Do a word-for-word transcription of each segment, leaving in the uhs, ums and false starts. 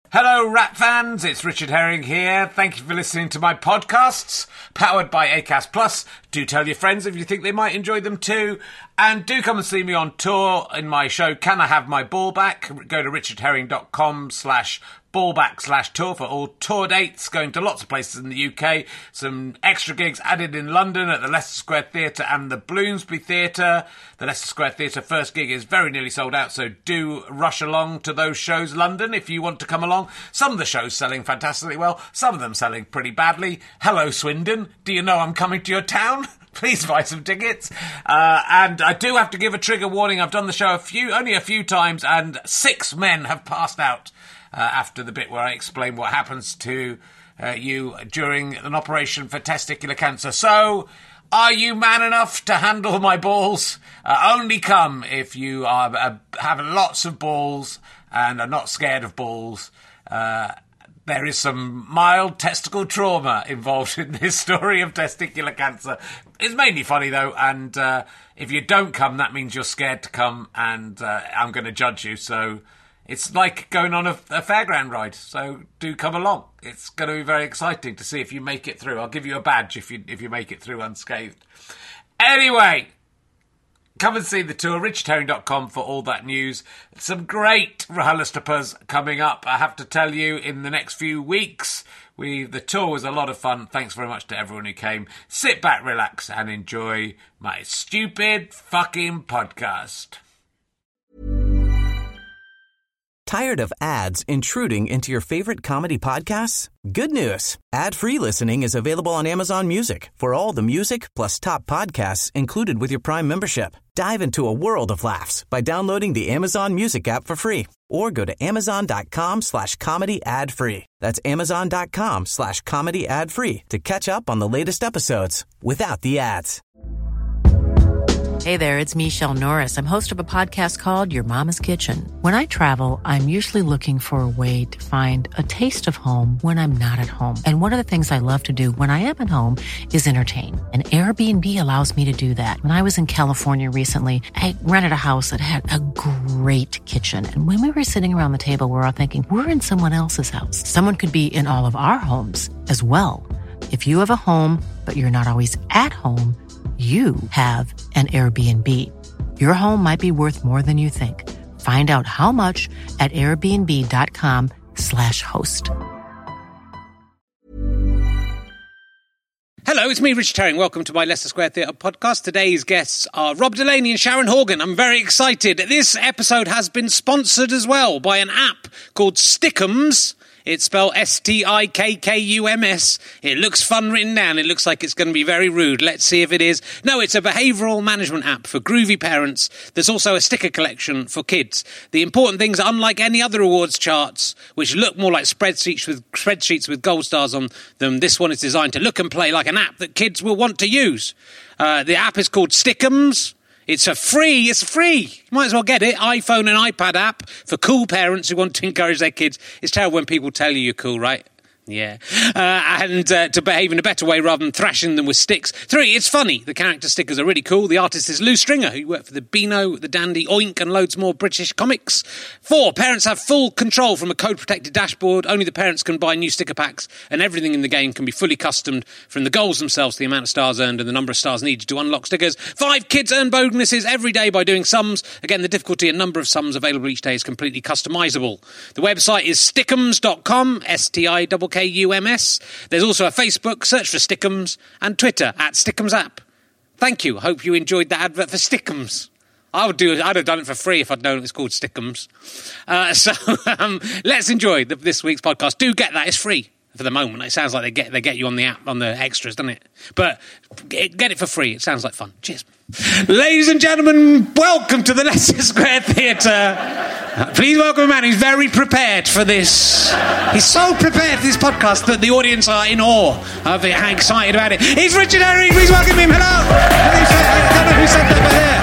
Hello, Rat fans. It's Richard Herring here. Thank you for listening to my podcasts, powered by Acast Plus. Do tell your friends if you think they might enjoy them too. And do come and see me on tour in my show, Can I Have My Ball Back? Go to richardherring.com slash ballback slash tour for all tour dates, going to lots of places in the U K. Some extra gigs added in London at the Leicester Square Theatre and the Bloomsbury Theatre. The Leicester Square Theatre first gig is very nearly sold out, so do rush along to those shows, London, if you want to come along. Some of the shows selling fantastically well, some of them selling pretty badly. Hello, Swindon. Do you know I'm coming to your town? Please buy some tickets. Uh, and I do have to give a trigger warning. I've done the show a few, only a few times, and six men have passed out uh, after the bit where I explain what happens to uh, you during an operation for testicular cancer. So, are you man enough to handle my balls? Uh, only come if you are uh, have lots of balls and are not scared of balls. Uh, There is some mild testicle trauma involved in this story of testicular cancer. It's mainly funny, though, and uh, if you don't come, that means you're scared to come, and uh, I'm going to judge you. So it's like going on a, a fairground ride, so do come along. It's going to be very exciting to see if you make it through. I'll give you a badge if you if you make it through unscathed. Anyway, come and see the tour, richard herring dot com for all that news. Some great RHLSTPs coming up, I have to tell you, in the next few weeks. We The tour was a lot of fun. Thanks very much to everyone who came. Sit back, relax, and enjoy my stupid fucking podcast. Tired of ads intruding into your favorite comedy podcasts? Good news. Ad-free listening is available on Amazon Music for all the music plus top podcasts included with your Prime membership. Dive into a world of laughs by downloading the Amazon Music app for free or go to amazon.com slash comedy ad free. That's amazon.com slash comedy ad free to catch up on the latest episodes without the ads. Hey there, it's Michelle Norris. I'm host of a podcast called Your Mama's Kitchen. When I travel, I'm usually looking for a way to find a taste of home when I'm not at home. And one of the things I love to do when I am at home is entertain. And Airbnb allows me to do that. When I was in California recently, I rented a house that had a great kitchen. And when we were sitting around the table, we were all thinking, we're in someone else's house. Someone could be in all of our homes as well. If you have a home, but you're not always at home, you have an Airbnb. Your home might be worth more than you think. Find out how much at airbnb.com slash host. Hello, it's me, Richard Herring. Welcome to my Leicester Square Theatre podcast. Today's guests are Rob Delaney and Sharon Horgan. I'm very excited. This episode has been sponsored as well by an app called Stickums. It's spelled S T I K K U M S. It looks fun written down. It looks like it's going to be very rude. Let's see if it is. No, it's a behavioural management app for groovy parents. There's also a sticker collection for kids. The important things are, unlike any other awards charts, which look more like spreadsheets with spreadsheets with gold stars on them, this one is designed to look and play like an app that kids will want to use. Uh, the app is called Stickums. It's a free, it's free. You might as well get it. iPhone and iPad app for cool parents who want to encourage their kids. It's terrible when people tell you you're cool, right? Yeah. Uh, and uh, to behave in a better way rather than thrashing them with sticks. Three, it's funny. The character stickers are really cool. The artist is Lou Stringer, who worked for the Beano, the Dandy, Oink, and loads more British comics. Four, parents have full control from a code-protected dashboard. Only the parents can buy new sticker packs, and everything in the game can be fully customed, from the goals themselves to the amount of stars earned and the number of stars needed to unlock stickers. Five, kids earn bonuses every day by doing sums. Again, the difficulty and number of sums available each day is completely customisable. The website is stickums dot com, S T I K K U M S. There's also a Facebook, search for Stickums, and Twitter at Stickums App. Thank you. I hope you enjoyed that advert for Stickums. I would do. I'd have done it for free if I'd known it was called Stickums. Uh, so um, let's enjoy the, this week's podcast. Do get that. It's free for the moment. It sounds like they get they get you on the app, on the extras, doesn't it? But get, get it for free. It sounds like fun. Cheers. Ladies and gentlemen, welcome to the Leicester Square Theatre. Please welcome a man who's very prepared for this. He's so prepared for this podcast that the audience are in awe of it, how excited about it. He's Richard Herring. Please welcome him. Hello. I don't know who said that, but there.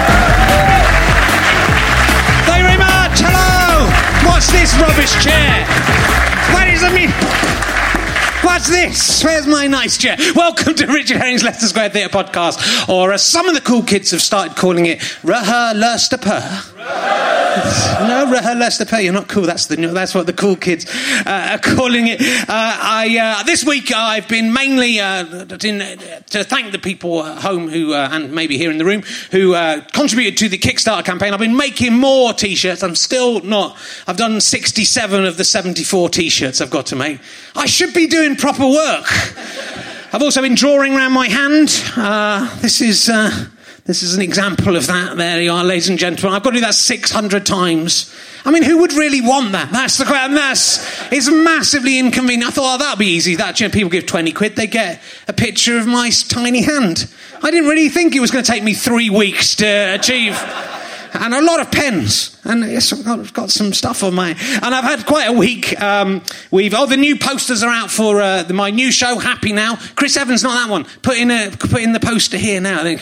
Thank you very much. Hello. What's this rubbish chair? What is the mean? What's this? Where's my nice chair? Welcome to Richard Herring's Leicester Square Theatre podcast, or as some of the cool kids have started calling it, RHLSTP. No, Lester Pay, you're not cool. That's the that's what the cool kids uh, are calling it. Uh, I uh, this week I've been mainly uh, in, uh, to thank the people at home who uh, and maybe here in the room who uh, contributed to the Kickstarter campaign. I've been making more T-shirts. I'm still not. I've done sixty-seven of the seventy-four T-shirts I've got to make. I should be doing proper work. I've also been drawing around my hand. Uh, this is. Uh, This is an example of that. There you are, ladies and gentlemen. I've got to do that six hundred times. I mean, who would really want that? That's the question. That's, it's massively inconvenient. I thought, oh, that'll be easy. That, you know, people give twenty quid, they get a picture of my tiny hand. I didn't really think it was going to take me three weeks to achieve. And a lot of pens. And it's got, got some stuff on my... And I've had quite a week. Um, we've Oh, the new posters are out for uh, the, my new show, Happy Now. Chris Evans, not that one. Put in a put in the poster here now. I think,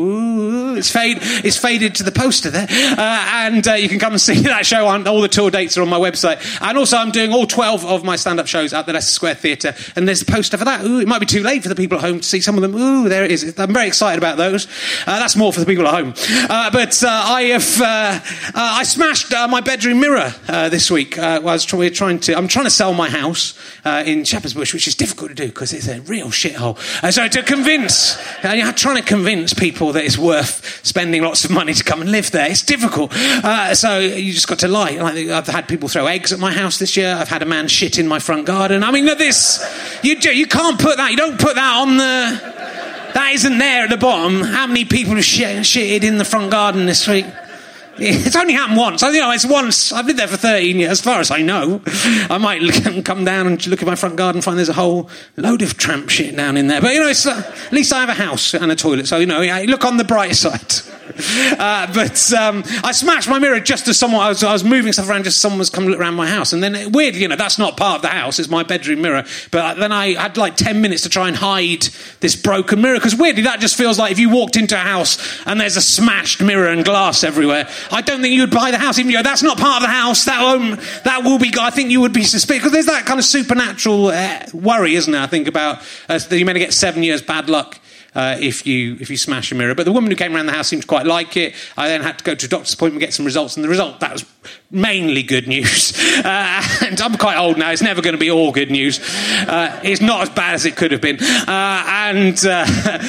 ooh, it's, fade, it's faded to the poster there. Uh, and uh, you can come and see that show. On, all the tour dates are on my website. And also I'm doing all twelve of my stand-up shows at the Leicester Square Theatre. And there's a poster for that. Ooh, it might be too late for the people at home to see some of them. Ooh, there it is. I'm very excited about those. Uh, that's more for the people at home. Uh, but uh, I have... Uh, uh, I smashed uh, my bedroom mirror uh, this week. Uh, I was try- trying to. I'm trying to sell my house uh, in Shepherd's Bush, which is difficult to do because it's a real shithole. Uh, so to convince, uh, you're trying to convince people that it's worth spending lots of money to come and live there. It's difficult. Uh, so you just got to lie. Like, I've had people throw eggs at my house this year. I've had a man shit in my front garden. I mean, this you do, you can't put that. You don't put that on the. That isn't there at the bottom. How many people have shit, shitted in the front garden this week? It's only happened once. I you know it's once. I've lived there for thirteen years, as far as I know. I might look, come down and look at my front garden and find there's a whole load of tramp shit down in there. But, you know, it's, uh, at least I have a house and a toilet. So, you know, look on the bright side. Uh, but um, I smashed my mirror just as someone... I was, I was moving stuff around just as someone was coming to look around my house. And then, it, weird, you know, that's not part of the house. It's my bedroom mirror. But then I had like ten minutes to try and hide this broken mirror. Because weirdly, that just feels like if you walked into a house and there's a smashed mirror and glass everywhere, I don't think you'd buy the house. Even though that's not part of the house. That won't, that will be... I think you would be suspicious. Because there's that kind of supernatural uh, worry, isn't there? I think about uh, that you're meant to get seven years bad luck Uh, if you if you smash a mirror. But the woman who came around the house seemed to quite like it. I then had to go to a doctor's appointment and get some results, and the result, that was mainly good news. Uh, and I'm quite old now. It's never going to be all good news. Uh, it's not as bad as it could have been. Uh, and uh,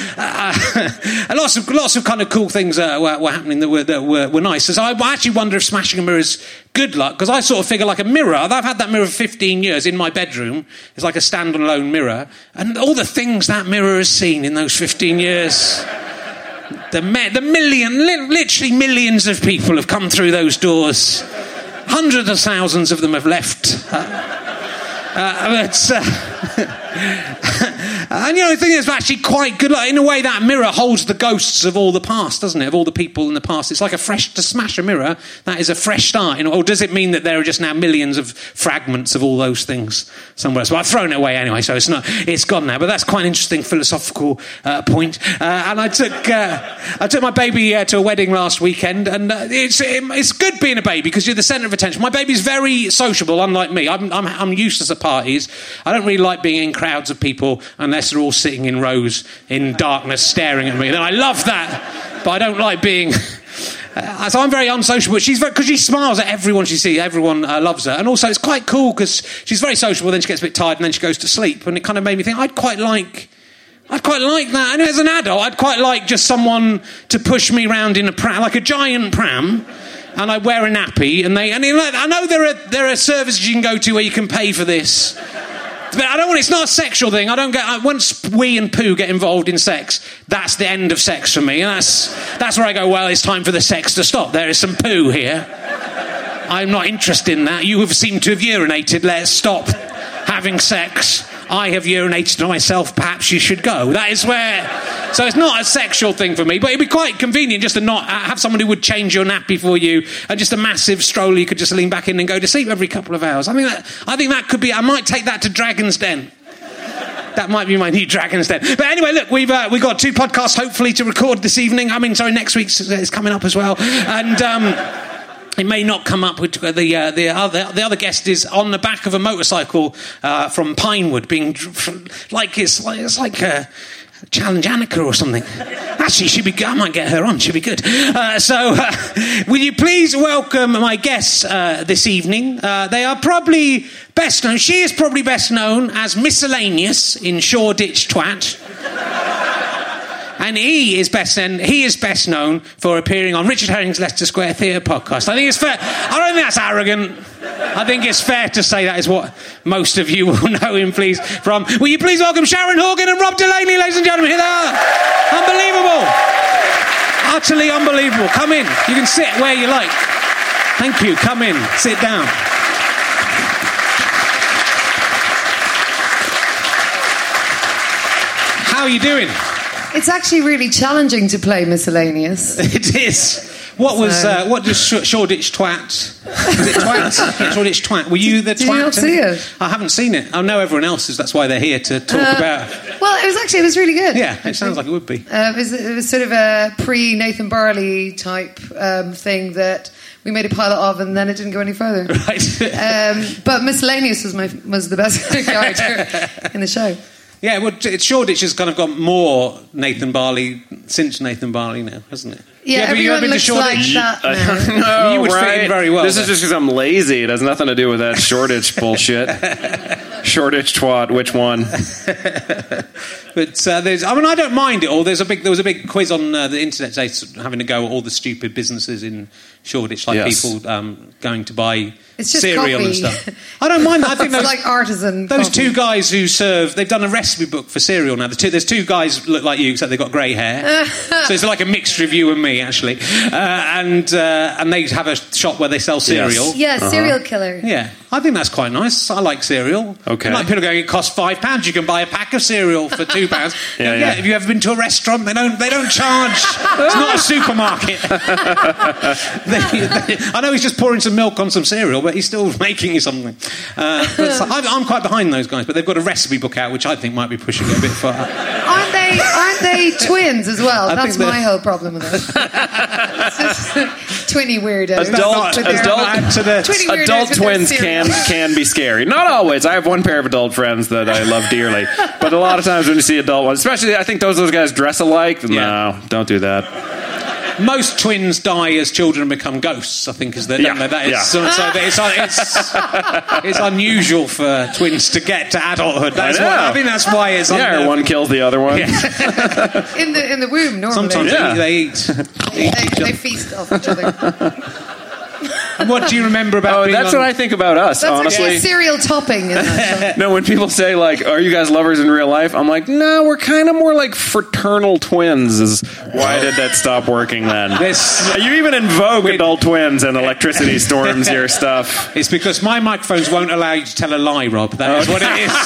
uh, lots of lots of kind of cool things uh, were, were happening that were that were, were nice. So I actually wonder if smashing a mirror is good luck, because I sort of figure like a mirror. I've had that mirror for fifteen years in my bedroom. It's like a standalone mirror, and all the things that mirror has seen in those fifteen years. The, me- the million, li- literally millions of people have come through those doors. Hundreds of thousands of them have left. Uh, uh, but, uh, and, you know, the thing is actually quite good. Like, in a way, that mirror holds the ghosts of all the past, doesn't it? Of all the people in the past. It's like a fresh... To smash a mirror, that is a fresh start. You know, or does it mean that there are just now millions of fragments of all those things somewhere? So I've thrown it away anyway, so it's not... It's gone now. But that's quite an interesting philosophical uh, point. Uh, and I took uh, I took my baby uh, to a wedding last weekend, and uh, it's it, it's good being a baby because you're the centre of attention. My baby's very sociable, unlike me. I'm, I'm, I'm useless at parties. I don't really like being in crowds of people unless they're all sitting in rows in darkness staring at me. Then I love that, but I don't like being... Uh, so I'm very unsociable. She's because she smiles at everyone she sees. Everyone uh, loves her, and also it's quite cool because she's very sociable. Then she gets a bit tired, and then she goes to sleep. And it kind of made me think I'd quite like, I'd quite like that. And as an adult, I'd quite like just someone to push me around in a pram, like a giant pram, and I wear a nappy. And they and I know there are there are services you can go to where you can pay for this. But I don't want. It's not a sexual thing. I don't get. I, once wee and poo get involved in sex, that's the end of sex for me. And that's that's where I go. Well, it's time for the sex to stop. There is some poo here. I'm not interested in that. You have seemed to have urinated. Let's stop having sex. I have urinated on myself. Perhaps you should go. That is where. So it's not a sexual thing for me, but it'd be quite convenient just to not have someone who would change your nappy for you, and just a massive stroller you could just lean back in and go to sleep every couple of hours. I think that I think that could be. I might take that to Dragon's Den. That might be my new Dragon's Den. But anyway, look, we've uh, we've got two podcasts hopefully to record this evening. I mean, sorry, next week's is coming up as well, and. Um, It may not come up with the uh, the other the other guest is on the back of a motorcycle uh, from Pinewood, being like it's like it's like a challenge Annika or something. Actually, she'd be. I might get her on. She'd be good. Uh, so, uh, will you please welcome my guests uh, this evening? Uh, they are probably best known. She is probably best known as Miscellaneous in Shoreditch Twat. And he is best and he is best known for appearing on Richard Herring's Leicester Square Theatre podcast. I think it's fair. I don't think that's arrogant. I think it's fair to say that is what most of you will know him, please, from. Will you please welcome Sharon Horgan and Rob Delaney, ladies and gentlemen? Here they are. Unbelievable. Utterly unbelievable. Come in. You can sit where you like. Thank you. Come in. Sit down. How are you doing? It's actually really challenging to play Miscellaneous. It is. What was So- uh, what does Sh- Shoreditch Twat? Was it Twat? Yeah, Shoreditch Twat. Were you the Did twat? you not see it? I haven't seen it. I know everyone else is. That's why they're here to talk Uh, about. Well, it was actually, it was really good. Yeah, it sounds like it would be. Uh, it, was, it was sort of a pre-Nathan Barley type um, thing that we made a pilot of, and then it didn't go any further. Right. Um, but Miscellaneous was my was the best character in the show. Yeah, well, it's Shoreditch has kind of got more Nathan Barley since Nathan Barley now, hasn't it? Yeah, have you everyone ever been to looks Shoreditch? like that now. No, You would fit right? in very well This there. is just because I'm lazy. It has nothing to do with that Shoreditch bullshit. Shoreditch twat, which one? But uh, there's, I mean, I don't mind it all. There's a big, there was a big quiz on uh, the internet today, having to go at all the stupid businesses in Shoreditch, like Yes. people um, going to buy It's just cereal coffee. and stuff. I don't mind that. I think It's those, like artisan those coffee. two guys who serve, they've done a recipe book for cereal now. The two, there's two guys who look like you, except they've got grey hair. So it's like a mixture of you and me, actually. Uh, and uh, and they have a shop where they sell cereal. Yeah, serial killer. Yeah, I think that's quite nice. I like cereal. Okay. Like people going, it costs five pounds. You can buy a pack of cereal for two pounds. Yeah, yeah, yeah. Have you ever been to a restaurant? They don't. They don't charge. It's not a supermarket. they, they, I know he's just pouring some milk on some cereal, but he's still making you something. Uh, but so I'm, I'm quite behind those guys, but they've got a recipe book out, which I think might be pushing it a bit far. Aren't they? Aren't they twins as well? I That's think my they're- whole problem with it. It's just twinny weirdos. Adult- With their- adult- to the Twinny weirdos Adult with their twins cereal. can can be scary. Not always. I have one pair of adult friends that I love dearly, but a lot of times when you see adult ones, especially I think those those guys dress alike. Yeah. No, don't do that. most twins die as children and become ghosts, I think, is the Yeah, that is, yeah. so, so it's, it's, it's unusual for twins to get to adulthood. That's I know. why, I think that's why it's Yeah, or under- one kills the other one. in the in the womb normally. Sometimes Yeah. they, they eat. they, they feast off each other. And what do you remember about Oh, being that's on- what I think about us, That's honestly. actually a cereal topping in that. No, when people say, like, are you guys lovers in real life? I'm like, no, we're kind of more like fraternal twins. Is why did that stop working then? This- you even invoke adult twins and electricity storms your stuff. It's because my microphones won't allow you to tell a lie, Rob. That is what it is.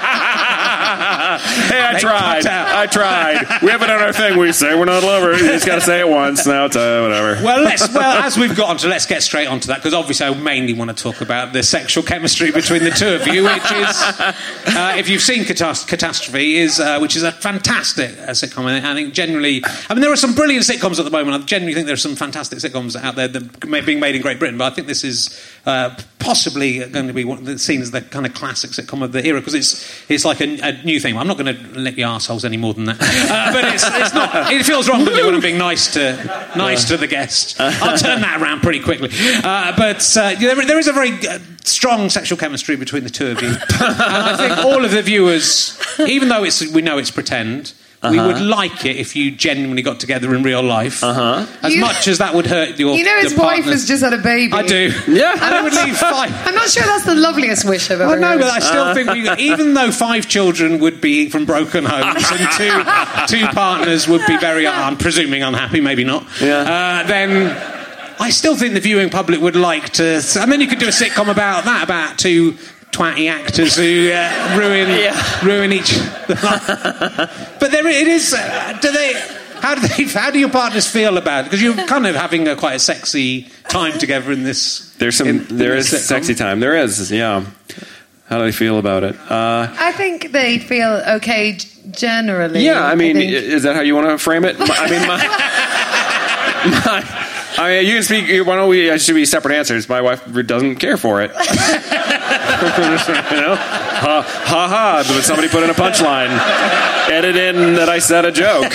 Hey, I They tried. cut out. I tried. We have it on our thing. We say we're not lovers. You just got to say it once. Now it's uh, whatever. Well, let's, well, as we've got onto, let's get straight onto that, because obviously I mainly want to talk about the sexual chemistry between the two of you, which is, uh, if you've seen Catas- Catastrophe, is uh, which is a fantastic uh, sitcom. And I think generally, I mean, there are some brilliant sitcoms at the moment. I genuinely think there are some fantastic sitcoms out there that are being made in Great Britain, but I think this is uh, possibly going to be one that's seen as the kind of classic sitcom of the era, because it's it's like a, a new thing. I'm not going to lick your arseholes any more than that, uh, but it's, it's not. It feels wrong when I'm being nice to nice to the guest. I'll turn that around pretty quickly. Uh, but uh, there, there is a very uh, strong sexual chemistry between the two of you. And I think all of the viewers, even though it's we know it's pretend, we Uh-huh. would like it if you genuinely got together in real life. Uh-huh. As You- much as that would hurt your You know his your wife partners. has just had a baby. I do. Yeah. And I would leave five. I'm not sure that's the loveliest wish I've ever I know, heard. but I still think we, even though five children would be from broken homes and two two partners would be very, I'm presuming, unhappy, maybe not. Yeah. Uh, then I still think the viewing public would like to. And then you could do a sitcom about that, about two twatty actors who uh, ruin Yeah. ruin each. But there it is. Uh, do they? How do they? How do your partners feel about it? Because you're kind of having a quite a sexy time together in this. There's some. in- in there this is sitcom. sexy time. There is. Yeah. How do they feel about it? Uh, I think they feel okay g- generally. yeah. I mean, think. is that how you want to frame it? My- I mean, my. my I mean, you can speak. Why don't we? uh, Should be separate answers. My wife doesn't care for it. You know, ha ha ha. But somebody put in a punchline. Edit in that I said a joke.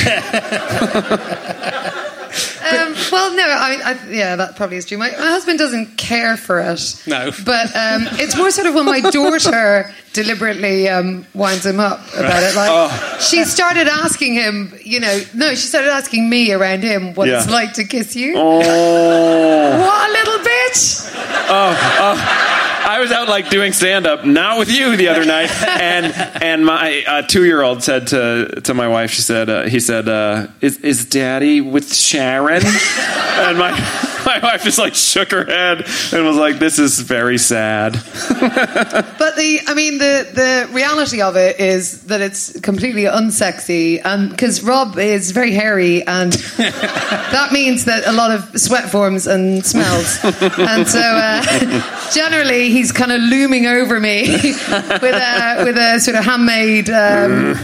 Um, well, no, I, I, yeah, that probably is true. My, my husband doesn't care for it. No. But um, it's more sort of when my daughter deliberately um, winds him up about it. Like, Oh. she started asking him, you know, no, she started asking me around him what Yeah. it's like to kiss you. Oh. What a little bitch! Oh, oh. I was out like doing stand up, not with you, the other night, and and my uh, two year old said to to my wife, she said, uh, he said, uh, is is Daddy with Sharon? And my my wife just like shook her head and was like, this is very sad. But the, I mean, the, the reality of it is that it's completely unsexy, and because Rob is very hairy, and that means that a lot of sweat forms and smells, and so uh, generally he's kind of looming over me with a with a sort of handmade. Um,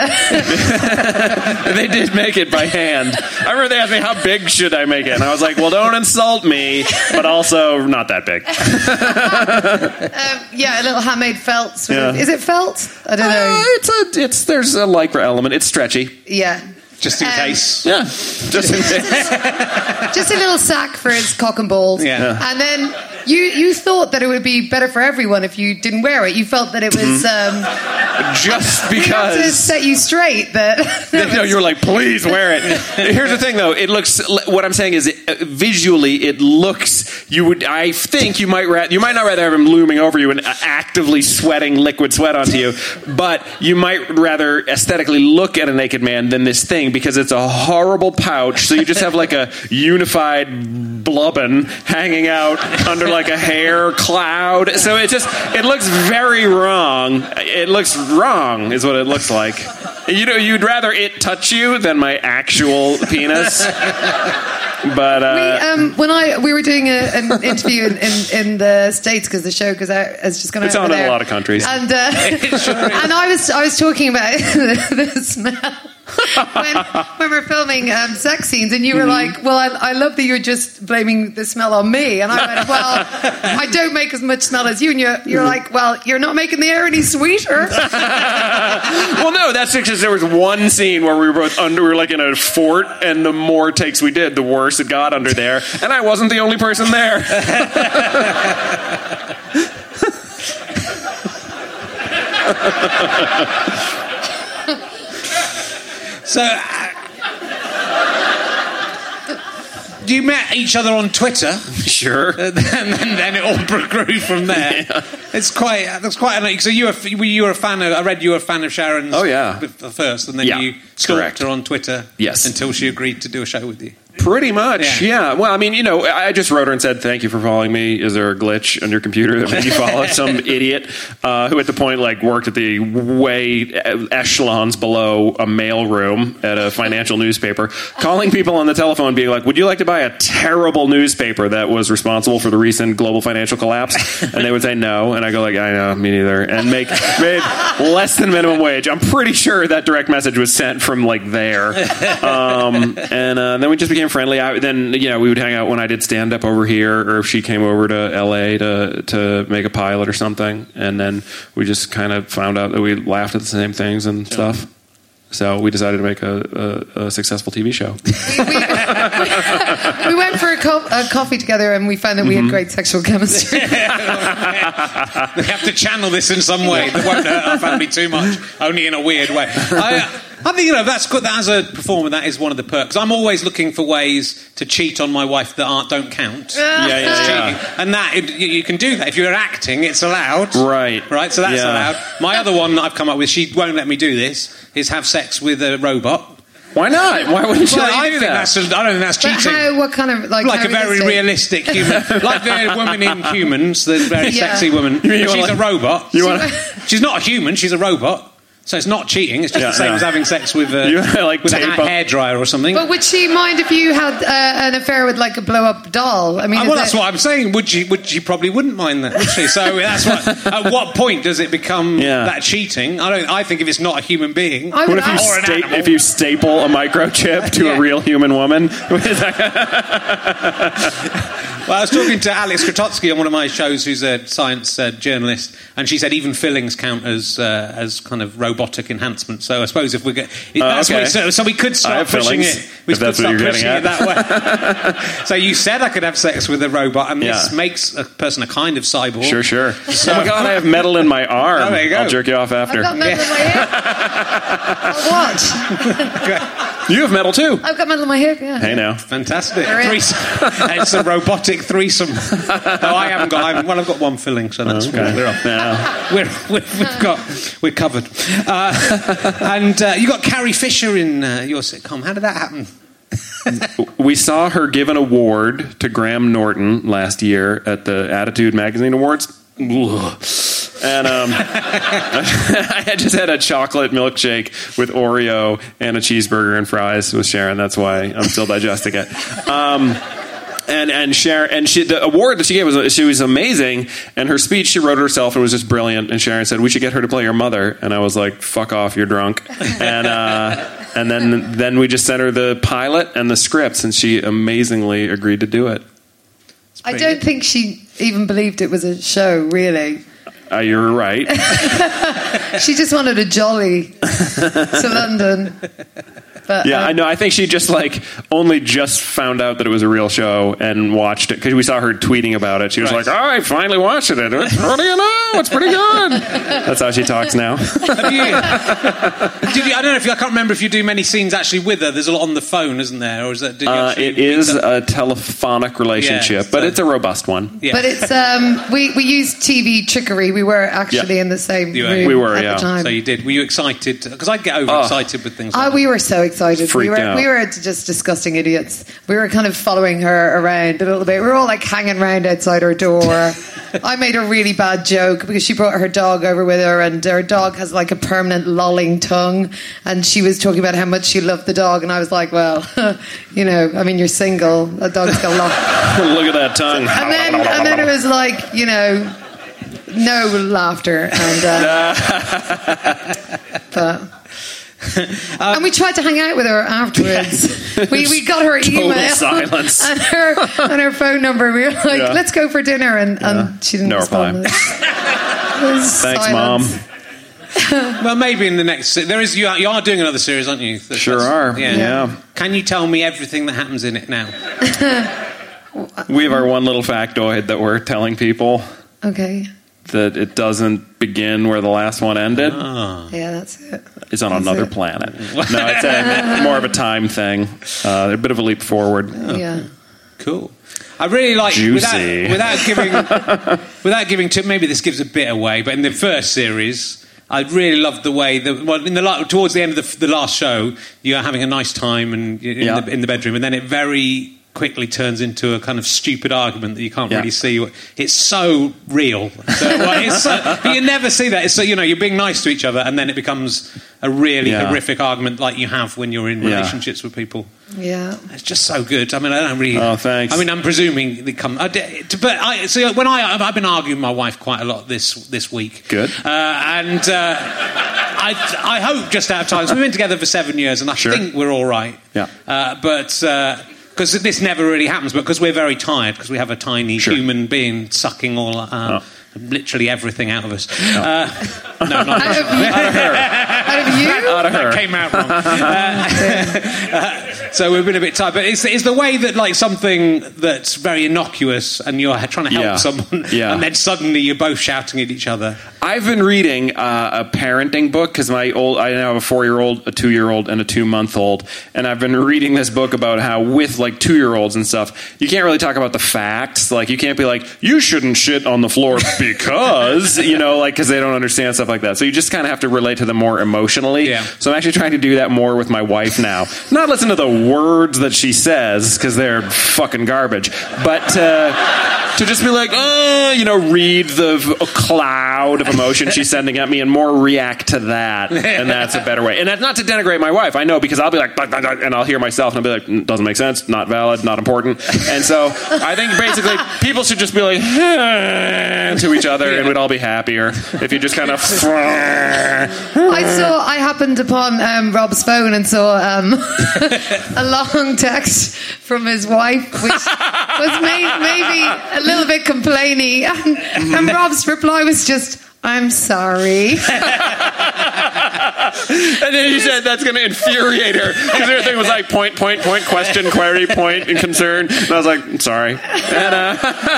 uh, They did make it by hand. I remember they asked me, how big should I make it? And I was like, well, don't insult me, but also not that big. um, yeah, a little handmade felt. Sort of. Yeah. Is it felt? I don't Uh, know. it's a, it's there's a lycra element. It's stretchy. Yeah. Just in Um, case. Yeah, just in case. Just a little sack for his cock and balls. Yeah. And then you you thought that it would be better for everyone if you didn't wear it. You felt that it was um, Just we had to because. set you straight that. No, you were like, please wear it. Here's the thing, though. It looks. What I'm saying is, uh, visually, it looks. You would. I think you might. Ra- you might not rather have him looming over you and uh, actively sweating liquid sweat onto you, but you might rather aesthetically look at a naked man than this thing because it's a horrible pouch. So you just have like a unified blubbin hanging out under like a hair cloud. So it just. It looks very wrong. It looks wrong, is what it looks like. You know, you'd rather it touch you than my actual penis. But uh, we, um, when I we were doing a, an interview in, in, in the States because the show goes out has just gone It's out on over in a there. lot of countries. and uh, and I was I was talking about the, the smell when when we're filming um, sex scenes, and you were Mm-hmm. like, "Well, I, I love that you're just blaming the smell on me," and I went, "Well, I don't make as much smell as you," and you're you're like, "Well, you're not making the air any sweeter." well, no, that's because there was one scene where we were both under, we were like in a fort, and the more takes we did, the worse it got under there, and I wasn't the only person there. So, uh, you met each other on Twitter, Sure. and then, then it all grew from there. Yeah. It's quite. That's quite. An, so you were you were a fan of. I read you were a fan of Sharon's. Oh, yeah. First, and then Yeah, you stalked correct. her on Twitter. Yes. Until she agreed to do a show with you. Pretty much, Yeah. yeah. Well, I mean, you know, I just wrote her and said, thank you for following me. Is there a glitch on your computer that made you follow some idiot uh, who at the point, like, worked at the way echelons below a mailroom at a financial newspaper, calling people on the telephone being like, would you like to buy a terrible newspaper that was responsible for the recent global financial collapse? And they would say no. And I go like, I know, me neither. And make made less than minimum wage. I'm pretty sure that direct message was sent from, like, there. Um, and uh, then we just became friendly. I, then you know we would hang out when I did stand up over here, or if she came over to L A to to make a pilot or something, and then we just kind of found out that we laughed at the same things and stuff. So we decided to make a, a, a successful T V show. We went for a, co- a coffee together, and we found that we Mm-hmm. had great sexual chemistry. They have to channel this in some way that won't hurt our family too much, only in a weird way. I, I think, you know, that's good. That as a performer, that is one of the perks. I'm always looking for ways to cheat on my wife that aren't don't count. Yeah, yeah, It's yeah. cheating. And that, it, you, you can do that. If you're acting, it's allowed. Right. Right, so that's Yeah. allowed. My other one that I've come up with, she won't let me do this, is have sex with a robot. Why not? Why wouldn't you Well, let I you do think that? that's. I don't think that's But cheating. how? What kind of like? Like how a very realistic? realistic human, like the woman in Humans, the very Yeah. sexy woman. You mean you She's wanna- a robot. You wanna- She's not a human. She's a robot. So it's not cheating. It's just Yeah, the same yeah. as having sex with, uh, You like with a tape ha- up- hairdryer or something. But would she mind if you had uh, an affair with like a blow up doll? I mean, Uh, is well, that's it- what I'm saying. Would she? Would she? Probably wouldn't mind that, would she? So that's what. At what point does it become Yeah. that cheating? I don't. I think if it's not a human being, I What would if you, ask- Or an sta- animal. if you staple a microchip to Yeah. a real human woman? Well, I was talking to Alex Kratotsky on one of my shows, who's a science uh, journalist, and she said even fillings count as uh, as kind of robotic enhancement. So I suppose if we get, Uh, that's okay. what, so, so we could start pushing fillings, it. We if could that's what start you're pushing getting it that way. So you said I could have sex with a robot, and this Yeah. makes a person a kind of cyborg. Sure, sure. Oh my God, I have metal in my arm. Oh, there you go. I'll jerk you off I've after. got metal in my hip. I'll watch. You have metal too. I've got metal in my hip, yeah. Hey now. Fantastic. There is. Threesome. It's a robotic threesome. No, I haven't got. I'm, well, I've got one filling, so that's Okay. fine. We're off. Yeah. We're, we're, we've got. We're covered. Uh, and uh, you got Carrie Fisher in uh, your sitcom. How did that happen? We saw her give an award to Graham Norton last year at the Attitude Magazine Awards. Ugh. And um, I had just had a chocolate milkshake with Oreo and a cheeseburger and fries with Sharon. That's why I'm still digesting it. Um, and and Sharon and she, the award that she gave was she was amazing. And her speech, she wrote it herself and was just brilliant. And Sharon said, "We should get her to play your mother." And I was like, "Fuck off, you're drunk." And uh, and then then we just sent her the pilot and the scripts, and she amazingly agreed to do it. I don't think she even believed it was a show, really. Uh, you're right. She just wanted a jolly to London. But, Yeah, um, I know. I think she just like only just found out that it was a real show and watched it because we saw her tweeting about it. She was Right. like, "Oh, I finally watched it. It's, what do you know? It's pretty good." That's how she talks now. Have you, did you, I don't know if you, I can't remember if you do many scenes actually with her. There's a lot on the phone, isn't there? Or is that? Did you Uh, actually it is meet her? a telephonic relationship, Yeah, but so- it's a robust one. Yeah. But it's um, we we used T V trickery. We were actually Yeah. in the same You were. room We were, at yeah. the time. So you did. Were you excited? Because I'd get overexcited with things. Like Oh, we were so excited. Freaked we were out. we were just disgusting idiots. We were kind of following her around a little bit. We were all like hanging around outside her door. I made a really bad joke because she brought her dog over with her, and her dog has like a permanent lolling tongue. And she was talking about how much she loved the dog, and I was like, "Well, you know, I mean, you're single. A dog's got long." Look at that tongue. And then and then it was like, you know, no laughter, and uh, but. And we tried to hang out with her afterwards. We we got her Total email silence. and her and her phone number. We were like, Yeah. "Let's go for dinner," and, Yeah. and she didn't No respond. reply. It was Thanks, silence. Mom. Well, maybe in the next. There is you are, you are doing another series, aren't you? That- Sure that's- are. Yeah. Can you tell me everything that happens in it now? We have our one little factoid that we're telling people Okay, that it doesn't begin where the last one ended. yeah, that's it. It's on That's another it. planet. No, it's a, more of a time thing. Uh, a bit of a leap forward. Yeah. Cool. I really like Juicy. without without giving without giving to maybe this gives a bit away, but in the first series, I really loved the way that well in the la- towards the end of the, the last show, you're having a nice time and in, Yeah. the, in the bedroom, and then it very quickly turns into a kind of stupid argument that you can't Yeah. really see. It's so real. So, well, it's so, but you never see that. It's so, you know, you're being nice to each other, and then it becomes a really Yeah. horrific argument like you have when you're in Yeah. relationships with people. Yeah. It's just so good. I mean, I don't really. Oh, thanks. I mean, I'm presuming they come. I, d- but I so when I I've been arguing with my wife quite a lot this this week. Good. Uh, and uh, I I hope just out of time. So we've been together for seven years, and I Sure. think we're all right. Yeah. Uh, but. Uh, because this never really happens, but because we're very tired, because we have a tiny Sure. human being sucking all, uh, Oh. literally everything out of us. Uh, no, not Out of you? Out of her. Out of you? Out of her. that came out wrong. Uh, uh, so we've been a bit tired, but it's, it's the way that like something that's very innocuous and you're trying to help Yeah. someone, Yeah. and then suddenly you're both shouting at each other. I've been reading uh, a parenting book because my old I now have a four year old, a two year old, and a two month old, and I've been reading this book about how with like two year olds and stuff, you can't really talk about the facts. Like you can't be like you shouldn't shit on the floor because you know like because they don't understand stuff like that. So you just kind of have to relate to them more emotionally. Yeah. So I'm actually trying to do that more with my wife now. Not listen to the words that she says because they're fucking garbage, but. Uh, To just be like, oh, you know, read the v- cloud of emotion she's sending at me and more react to that. And that's a better way. And that's not to denigrate my wife. I know because I'll be like, "Blah, blah, blah," and I'll hear myself and I'll be like, "Mm, doesn't make sense, not valid, not important. And so I think basically people should just be like, to each other and we'd all be happier if you just kind of. I saw saw, I happened upon um, Rob's phone and saw um, a long text from his wife, which was may- maybe a little bit complainy. And, and Rob's reply was just, I'm sorry. And then he said that's going to infuriate her because everything was like point, point, point, question, query, point, and concern. And I was like, I'm sorry. And, uh...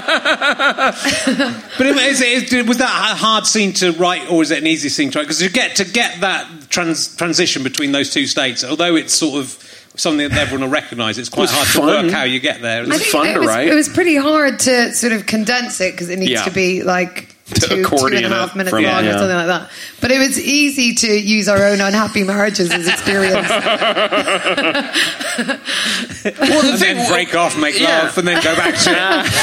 But is it, is, was that a hard scene to write, or is it an easy scene to write? Because you get to get that trans, transition between those two states, although it's sort of something that everyone will recognise, it's quite It hard fun. to work how you get there. It was I think fun it to was, write. It was pretty hard to sort of condense it because it needs Yeah. to be like To two, two and accordion a half it minutes from- long yeah. or something like that. But it was easy to use our own unhappy marriages as experience. Well, the and thing, then break off, make yeah. love, and then go back to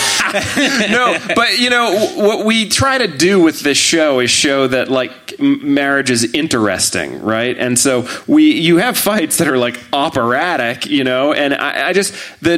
it. No, but you know what we try to do with this show is show that like m- marriage is interesting, right? And so we you have fights that are like operatic, you know, and I, I just the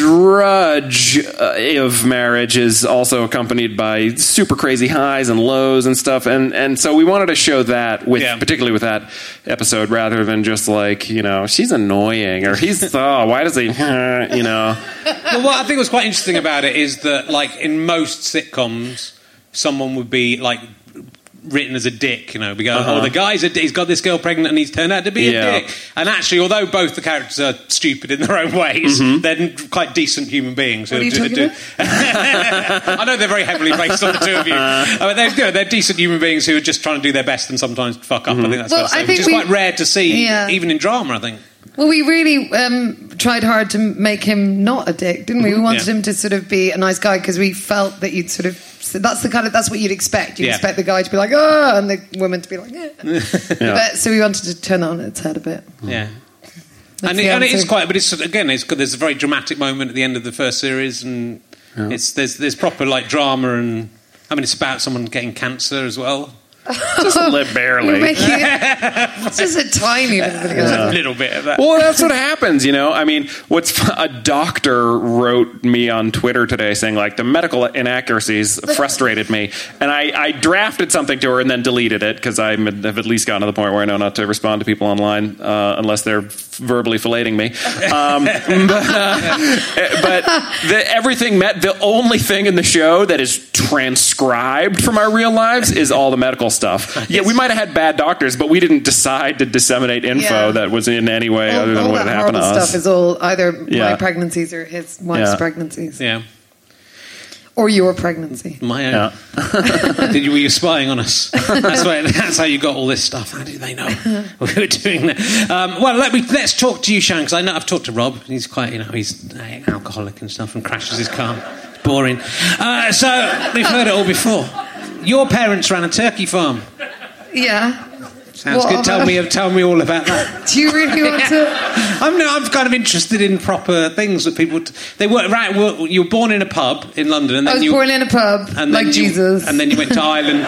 drudge uh, of marriage is also accompanied by super crazy highs and lows and stuff, and and so we wanted to show that with Yeah. particularly with that episode rather than just like, you know, she's annoying or he's oh why does he you know. Well, what I think was quite interesting about it is that, like, in most sitcoms, someone would be, like, written as a dick, you know, we go, Uh-huh. oh, the guy's a dick, he's got this girl pregnant and he's turned out to be Yeah. a dick. And actually, although both the characters are stupid in their own ways, Mm-hmm. they're quite decent human beings. What are you do- talking do- about? I know they're very heavily based on the two of you. I mean, they're, you know, they're decent human beings who are just trying to do their best and sometimes fuck up. I think that's Well, fair to say, I think which is we- quite rare to see, Yeah. even in drama, I think. Well, we really um, tried hard to make him not a dick, didn't we? We wanted Yeah. him to sort of be a nice guy because we felt that you'd sort of. So that's the kind of that's what you'd expect. You'd Yeah. expect the guy to be like, oh, and the woman to be like, yeah. But, so we wanted to turn that on its head a bit. Yeah. That's And, the it, and it is answer. quite, but it's again, it's good. There's a very dramatic moment at the end of the first series, and it's there's there's proper like drama, and I mean, it's about someone getting cancer as well. Just a little barely. You're making it, it's just a tiny bit of There's it. a little bit of that. Well, that's what happens, you know. I mean, what's a doctor wrote me on Twitter today saying like the medical inaccuracies frustrated me, and I, I drafted something to her and then deleted it because I have at least gotten to the point where I know not to respond to people online uh, unless they're verbally filleting me. Um, but uh, but the, everything met the only thing in the show that is transcribed from our real lives is all the medical stuff. Yeah, we might have had bad doctors, but we didn't decide to disseminate info Yeah. that was in any way All, other than all what that had happened to horrible us. stuff is all either Yeah. my pregnancies or his wife's Yeah. pregnancies. Yeah, Or your pregnancy. my own. Yeah. Did you, were you spying on us? That's, why, that's how you got all this stuff. How did they know we were doing that? Um, well, let me let's talk to you, Sharon, because I know I've talked to Rob. He's quite, you know, he's an alcoholic and stuff, and crashes his car. It's boring. Uh, so we've heard it all before. Your parents ran a turkey farm. Yeah. Sounds What good. Tell about- me, tell me all about that. Do you really want to? I'm, no, I'm kind of interested in proper things that people. T- they were right. Well, you were born in a pub in London, and I then was you born in a pub, and like then you- Jesus. and then you went to Ireland.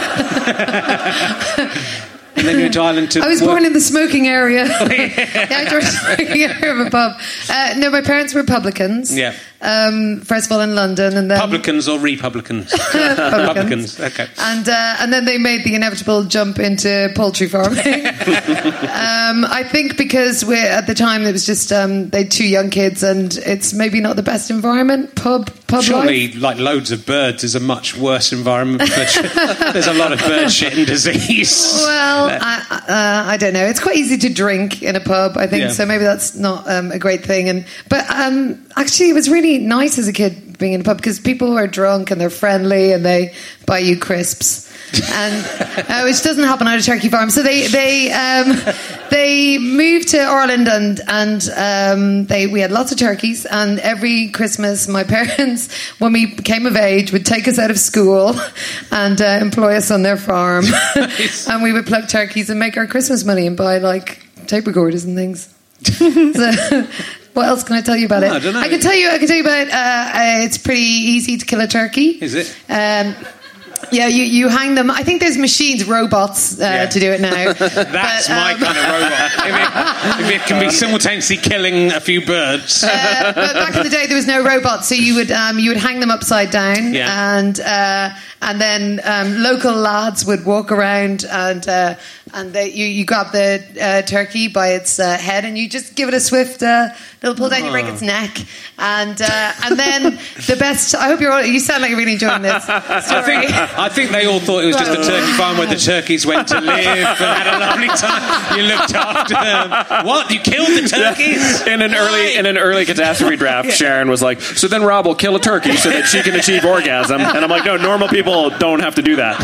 And then you went to Ireland to. I was work. born in the smoking area. The outdoor smoking area of a pub. Uh, no, my parents were publicans. Yeah. Um, first of all in London, and then Publicans or Republicans? Publicans. Republicans. Okay. And uh, and then they made the inevitable jump into poultry farming. um, I think because we're at the time it was just um, they had two young kids, and it's maybe not the best environment. Pub pub Surely, life. like loads of birds is a much worse environment. But there's a lot of bird shit and disease. Well, I, uh, I don't know. It's quite easy to drink in a pub, I think. Yeah. So maybe that's not um, a great thing. And but um, actually, it was really nice as a kid being in a pub because people are drunk and they're friendly and they buy you crisps. And uh, which doesn't happen at a turkey farm. So they they um, they moved to Ireland and and um, they we had lots of turkeys. And every Christmas, my parents, when we came of age, would take us out of school and uh, employ us on their farm, and we would pluck turkeys and make our Christmas money and buy like tape recorders and things. So, what else can I tell you about Oh, it? I don't know. I can tell you. I can tell you about. Uh, uh, it's pretty easy to kill a turkey. Is it? Um, yeah, you, you hang them. I think there's machines, robots uh, Yeah. to do it now. That's But, my um, kind of robot. If it, if it can be simultaneously killing a few birds. Uh, but back in the day, there was no robots, so you would um, you would hang them upside down, Yeah. and uh, and then um, local lads would walk around and uh, and they, you you grab the uh, turkey by its uh, head and you just give it a swift uh, little pull down. You break its neck, and uh, and then the best. I hope you're all. You sound like you're really enjoying this story. I think I think they all thought it was just a turkey farm where the turkeys went to live and had a lovely time. You looked after them. What? You killed the turkeys? In an early in an early catastrophe draft, Sharon was like, "So then Rob will kill a turkey so that she can achieve orgasm." And I'm like, "No, normal people don't have to do that."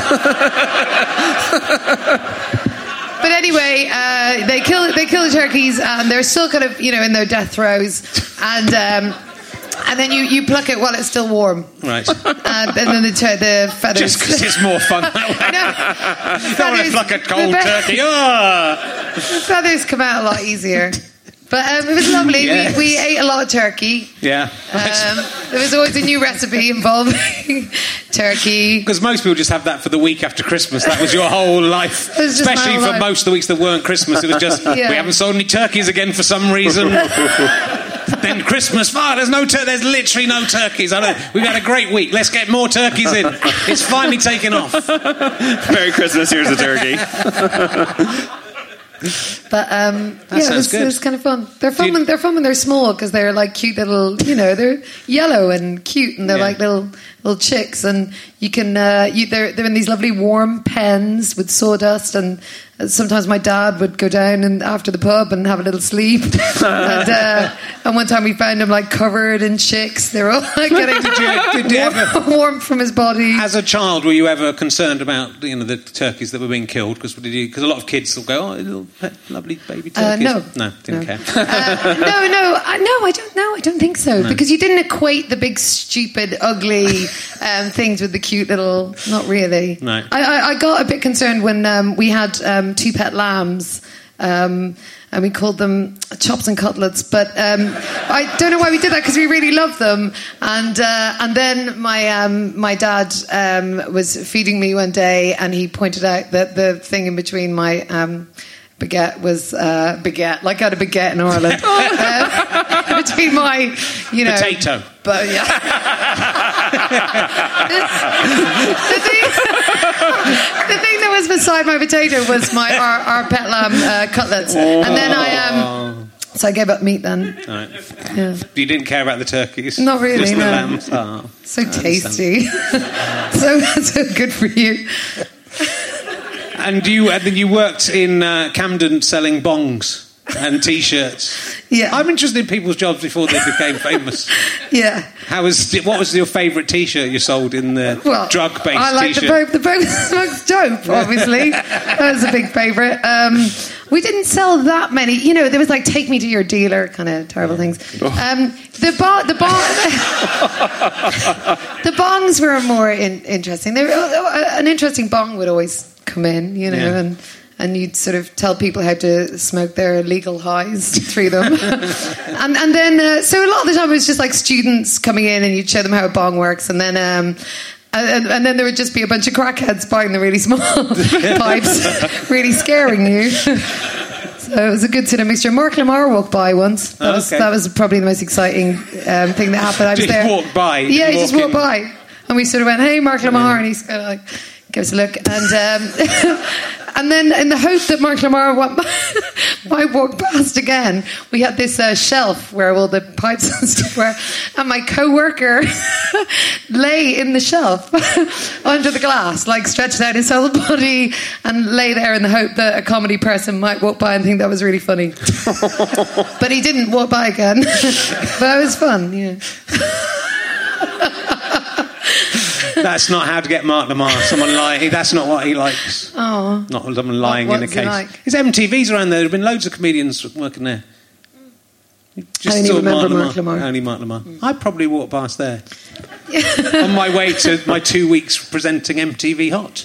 But anyway, uh, they kill they kill the turkeys, and they're still kind of you know in their death throes, and um, and then you, you pluck it while it's still warm, right? Uh, and then the ter- the feathers. Just because it's more fun that way. No, you don't want to pluck a cold turkey. Oh. The feathers come out a lot easier. But um, it was lovely. Yes. We, we ate a lot of turkey. Yeah. Um, there was always a new recipe involving turkey. Because most people just have that for the week after Christmas. That was your whole life. Especially for life. Most of the weeks that weren't Christmas. It was just, yeah. We haven't sold any turkeys again for some reason. Then Christmas, oh, there's no tur- there's literally no turkeys. I don't, we've had a great week. Let's get more turkeys in. It's finally taken off. Merry Christmas, here's a turkey. But um, yeah, it was, it was kind of fun. They're fun. When, they're fun when they're small because they're like cute little, you know, they're yellow and cute, and they're yeah. like little little chicks. And you can, uh, you, they're they're in these lovely warm pens with sawdust. And sometimes my dad would go down and after the pub and have a little sleep. and, uh, and one time we found him like covered in chicks. They were all like getting did you, did you warm, ever, warm from his body. As a child, were you ever concerned about you know the turkeys that were being killed? Because because a lot of kids will go, oh, little pet, lovely baby turkeys. Uh, no, no, didn't no. care. uh, no, no, uh, no. I don't know. I don't think so. No. Because you didn't equate the big, stupid, ugly um, things with the cute little. Not really. No. I, I, I got a bit concerned when um, we had um, two pet lambs. Um, and we called them chops and cutlets, but um, I don't know why we did that because we really loved them. And uh, and then my um, my dad um, was feeding me one day, and he pointed out that the thing in between my um, baguette was uh, baguette, like I had a baguette in Ireland, uh, between my you know potato. But yeah, the, thing, the thing that was beside my potato was my our, our pet lamb uh, cutlets, oh. and then I um, so I gave up meat then. Right. Yeah. You didn't care about the turkeys, not really. Just no. the lambs. Oh, so tasty, so so good for you. And you and then you worked in uh, Camden selling bongs and T-shirts. Yeah, I'm interested in people's jobs before they became famous. Yeah. How was what was your favourite T-shirt you sold in the well, drug-based I like T-shirt? the Pope. The Pope smokes dope. Obviously, that was a big favourite. Um, we didn't sell that many. You know, there was like "Take Me to Your Dealer" kind of terrible things. Um, the bo- the bong the bongs were more in- interesting. They were, uh, an interesting bong would always come in, you know, yeah. and. And you'd sort of tell people how to smoke their illegal highs through them. and and then, uh, so a lot of the time it was just like students coming in and you'd show them how a bong works. And then um, and, and then there would just be a bunch of crackheads buying the really small pipes, really scaring you. So it was a good sort of mixture. Mark Lamar walked by once. That, oh, was, okay. that was probably the most exciting um, thing that happened. I was just there. walked by? Yeah, he just walked in. by. And we sort of went, hey, Mark Lamar. Yeah. And he's kind of like... Give us a look, and um, and then in the hope that Mark Lamar might walk past again, we had this uh, shelf where all the pipes and stuff were, and my co-worker lay in the shelf under the glass, like stretched out his whole body, and lay there in the hope that a comedy person might walk by and think that was really funny. But he didn't walk by again. But it was fun, yeah. That's not how to get Mark Lamar. Someone lying. That's not what he likes. Oh, not someone lying what, in a case. Like? His M T V's around there. There have been loads of comedians working there. Just I only remember Mark Lamar. Lamar. Only Mark Lamar. Mm. I probably walked past there on my way to my two weeks presenting M T V Hot.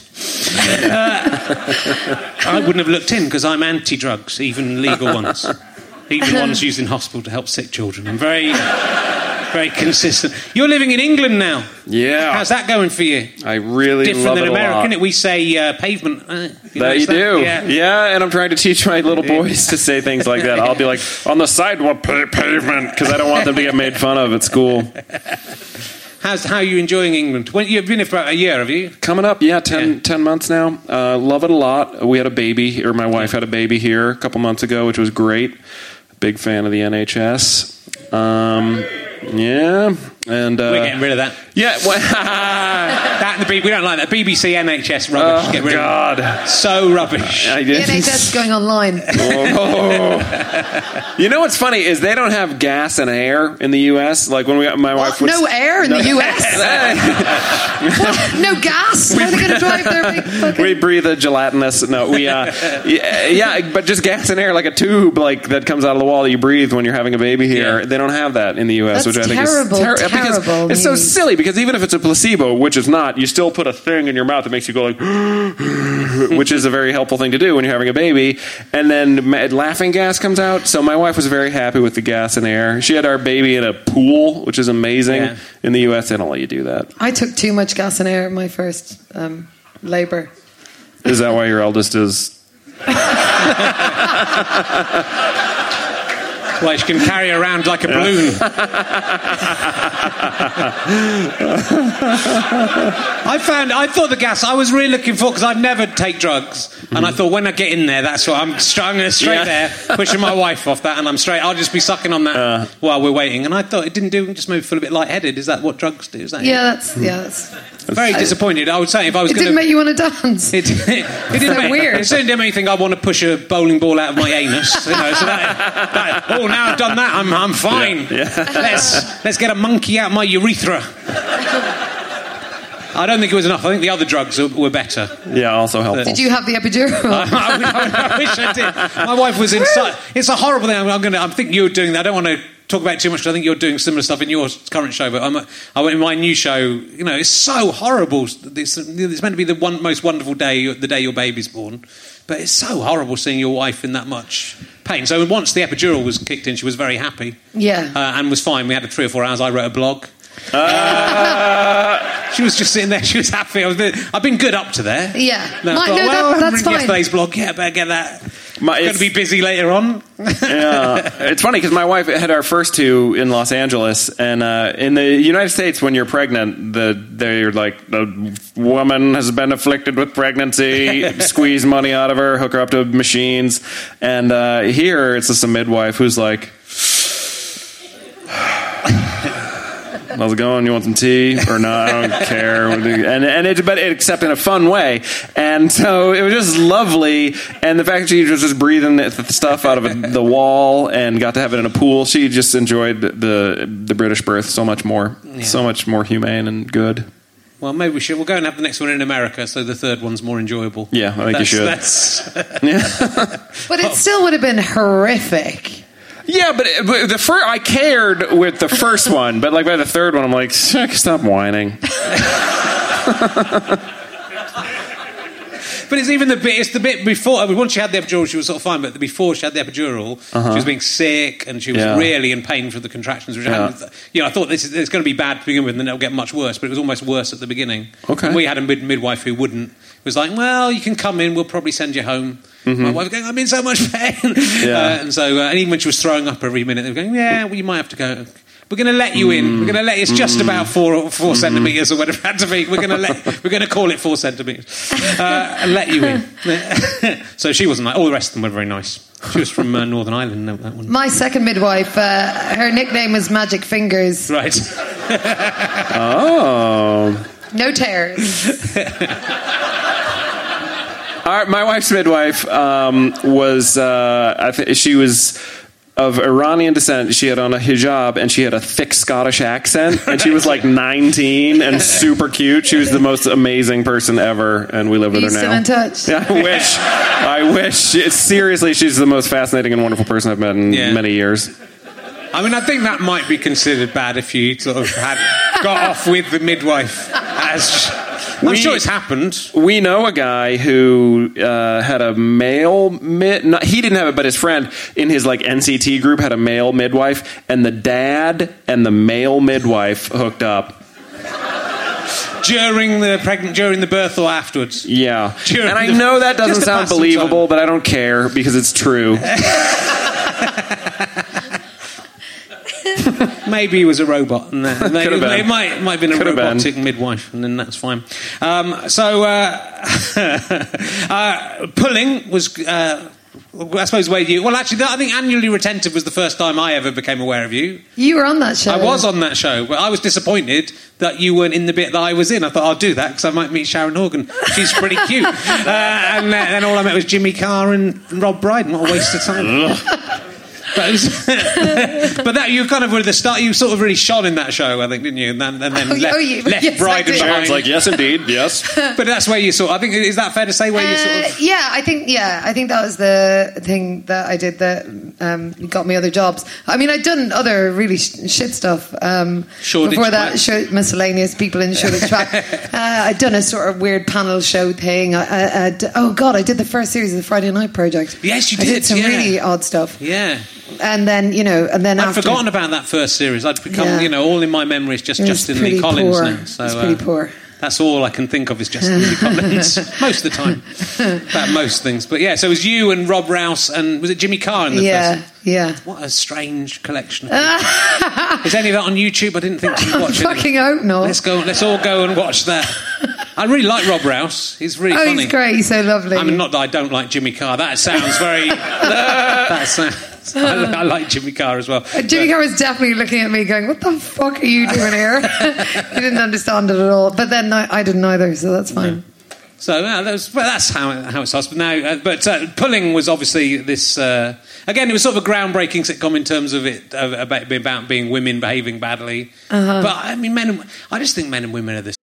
Uh, I wouldn't have looked in because I'm anti-drugs, even legal ones, even ones used in hospital to help sick children. I'm very. Very consistent. You're living in England now. Yeah. How's that going for you? I really Different love than it a American. lot. We say uh, pavement. Uh, you that you that? do. Yeah. yeah, and I'm trying to teach my little boys to say things like that. I'll be like, on the sidewalk, pa- pavement, because I don't want them to get made fun of at school. how's how are you enjoying England? When, you've been here for about a year, have you? Coming up, yeah, ten, Yeah. ten months now. Uh, love it a lot. We had a baby, or my wife had a baby here a couple months ago, which was great. Big fan of the N H S. Um, yeah, and uh, We're getting rid of that. yeah. Well, That and the B- we don't like that. B B C N H S rubbish. oh Get rid God, of it. So rubbish. I The did. N H S is going online. Oh. You know what's funny is they don't have gas and air in the U S. Like when we got my wife was No air in the U S? What? No gas? How are they going to drive their big fucking... we breathe a gelatinous. No, we uh, yeah, yeah, but just gas and air, like a tube, like that comes out of the wall that you breathe when you're having a baby here. Yeah. They don't have that in the U S, That's which I think terrible, is ter- because terrible it's so news. silly. Because even if it's a placebo, which it's not, you still put a thing in your mouth that makes you go like, which is a very helpful thing to do when you're having a baby. And then ma- laughing gas comes out. So my wife was very happy with the gas and air. She had our baby in a pool, which is amazing. Yeah. In the U S, they don't let you do that. I took too much gas and air in my first um, labour. Is that why your eldest is? Well, she can carry her around like a balloon. I found, I thought the gas, I was really looking for, because I'd never take drugs. And I thought when I get in there, that's what I'm, str- I'm going to straight Yeah. there, pushing my wife off that, and I'm straight, I'll just be sucking on that Uh. while we're waiting. And I thought it didn't do, it just made me feel a bit lightheaded. Is that what drugs do? Is that Yeah, that's... Yeah, that's... it? Very disappointed. I would say if I was It going didn't make you want to dance. It, it, it didn't So make, weird. It certainly didn't make me think I want to push a bowling ball out of my anus. You know, so that, that, oh, now I've done that, I'm, I'm fine. Yeah. Let's let's get a monkey out of my urethra. I don't think it was enough. I think the other drugs were, were better. Yeah, also helpful. Did you have the epidural? I, I, I wish I did. My wife was inside. It's a horrible thing. I'm, I'm going to. I think you're doing that. I don't want to talk about it too much because I think you're doing similar stuff in your current show. But I'm, I went in my new show. You know, it's so horrible. It's, it's meant to be the one, most wonderful day, the day your baby's born. But it's so horrible seeing your wife in that much pain. So once the epidural was kicked in, she was very happy. Yeah. Uh, and was fine. We had three or four hours. I wrote a blog. Uh, She was just sitting there. She was happy. I was. I've been good up to there. Yeah. No, I My- thought, no, well, that- that's read fine. Yesterday's blog. Yeah, better get that. My- Going it's- to be busy later on. yeah, it's funny because my wife had our first two in Los Angeles, and uh, in the United States, when you're pregnant, the they're like the woman has been afflicted with pregnancy, squeeze money out of her, hook her up to machines, and uh, here it's just a midwife who's like, how's it going? You want some tea or not? I don't care. And and it, but it, except in a fun way. And so it was just lovely. And the fact that she was just breathing the stuff out of the wall and got to have it in a pool, she just enjoyed the the British birth so much more, Yeah. so much more humane and good. Well, maybe we should. We'll go and have the next one in America, so the third one's more enjoyable. Yeah, I think you should. That's, But it still would have been horrific. Yeah, but, it, but the first I cared with the first one, but like by the third one, I'm like, stop whining. But it's even the bit. It's the bit before. I mean, once she had the epidural, she was sort of fine. But before she had the epidural, Uh-huh. she was being sick and she was Yeah. really in pain for the contractions. Which Yeah. happened. You know, I thought this is it's going to be bad to begin with, and then it'll get much worse. But it was almost worse at the beginning. Okay. And we had a mid- midwife who wouldn't. Was like, well, you can come in. We'll probably send you home. My wife was going, I'm in so much pain. Mm-hmm. Yeah. Uh, and so, uh, and even when she was throwing up every minute, they were going, yeah, well, you might have to go. We're going to let you in. We're going to let. It's just about four four Mm-hmm. centimeters or whatever it had to be. We're going to let. We're going to call it four centimeters uh, and let you in. So she wasn't like. All the rest of them were very nice. She was from uh, Northern Ireland. No, that one. My second midwife, uh, her nickname was Magic Fingers. Right. Oh. No tears. Our, my wife's midwife um, was, uh, I th- she was of Iranian descent. She had on a hijab and she had a thick Scottish accent. And she was like nineteen and super cute. She was the most amazing person ever. And we live with Are you her still now. in touch? Yeah, I wish. I wish. It's, seriously, she's the most fascinating and wonderful person I've met in Yeah. many years. I mean, I think that might be considered bad if you sort of had got off with the midwife. As I'm We- sure it's happened. We know a guy who uh, had a male mid. Not, he didn't have it, but his friend in his like N C T group had a male midwife, and the dad and the male midwife hooked up. During the pregnant, during the birth, or afterwards. Yeah, During and I the- know that doesn't just to sound pass some believable, time. but I don't care because it's true. Maybe he was a robot, and uh, maybe, Could've been. it might it might have been a Could've robotic been. midwife, and then that's fine. Um, so uh, uh, pulling was. Uh, I suppose where you... Well, actually, I think Annually Retentive was the first time I ever became aware of you. You were on that show. I was on that show, but I was disappointed that you weren't in the bit that I was in. I thought, I'll do that because I might meet Sharon Horgan. She's pretty cute. uh, and then all I met was Jimmy Carr and Rob Brydon. What a waste of time. But, it was but that you kind of were the start. You sort of really shone in that show, I think, didn't you? And then, and then Oh, left, oh, you- left yes, I Brydon did. behind. Sharon's like, yes, indeed, yes. But that's where you sort. I think is that fair to say where you sort Uh, of. yeah, I think yeah, I think that was the thing that I did that um, got me other jobs. I mean, I'd done other really sh- shit stuff um, Shoreditch before that. Twat. Show, miscellaneous people in Shoreditch Twat. uh, I'd done a sort of weird panel show thing. I, I, I'd, oh God, I did the first series of the Friday Night Project. Yes, you I did, did some yeah. really odd stuff. Yeah. And then you know, and then I'd after, forgotten about that first series. I'd become, Yeah. you know, all in my memory is just It was Justin pretty Lee Collins poor. now. So, It's pretty uh, poor. That's all I can think of is Justin Lee Collins most of the time. About most things. But yeah, so it was you and Rob Rouse and was it Jimmy Carr in the Yeah, first? yeah. What a strange collection of people. Is any of that on YouTube? I didn't think you'd watch it. Fucking hope not. Let's go. Let's all go and watch that. I really like Rob Rouse. He's really Oh, funny. he's great. He's so lovely. I mean, not that I don't like Jimmy Carr. That sounds very. that sounds. I, I like Jimmy Carr as well. Uh, Jimmy But- Carr was definitely looking at me going, what the fuck are you doing here? He didn't understand it at all. But then I, I didn't either, so that's fine. So yeah, that was, well, that's how it, how it starts. But now, uh, but uh, Pulling was obviously this. Uh, again, it was sort of a groundbreaking sitcom in terms of it uh, about, about being women behaving badly. Uh-huh. But I mean, men. And, I just think men and women are the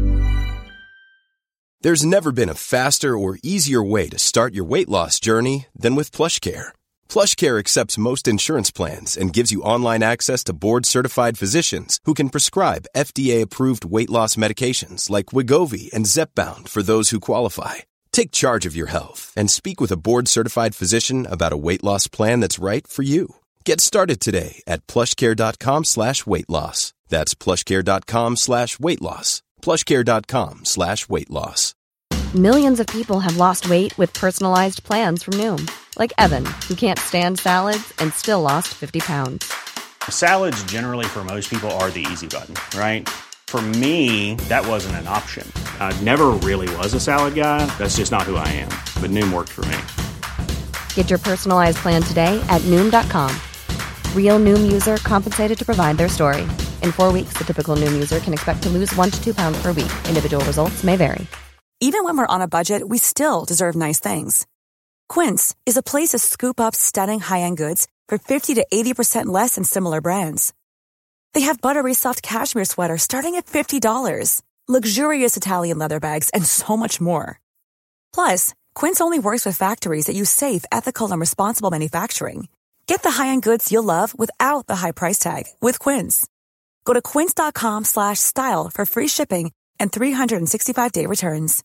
There's never been a faster or easier way to start your weight loss journey than with PlushCare. PlushCare accepts most insurance plans and gives you online access to board-certified physicians who can prescribe F D A-approved weight loss medications like Wegovy and Zepbound for those who qualify. Take charge of your health and speak with a board-certified physician about a weight loss plan that's right for you. Get started today at plushcare.com slash weight loss. That's plushcare.com slash weight loss. plushcare.com slash weight loss. Millions of people have lost weight with personalized plans from Noom. Like Evan, who can't stand salads and still lost fifty pounds. Salads generally for most people are the easy button, right? For me, that wasn't an option. I never really was a salad guy. That's just not who I am. But Noom worked for me. Get your personalized plan today at Noom dot com. Real Noom user compensated to provide their story. In four weeks, the typical Noom user can expect to lose one to two pounds per week. Individual results may vary. Even when we're on a budget, we still deserve nice things. Quince is a place to scoop up stunning high-end goods for fifty to eighty percent less than similar brands. They have buttery soft cashmere sweaters starting at fifty dollars, luxurious Italian leather bags, and so much more. Plus, Quince only works with factories that use safe, ethical, and responsible manufacturing. Get the high-end goods you'll love without the high price tag with Quince. Go to quince.com slash style for free shipping and three sixty-five day returns.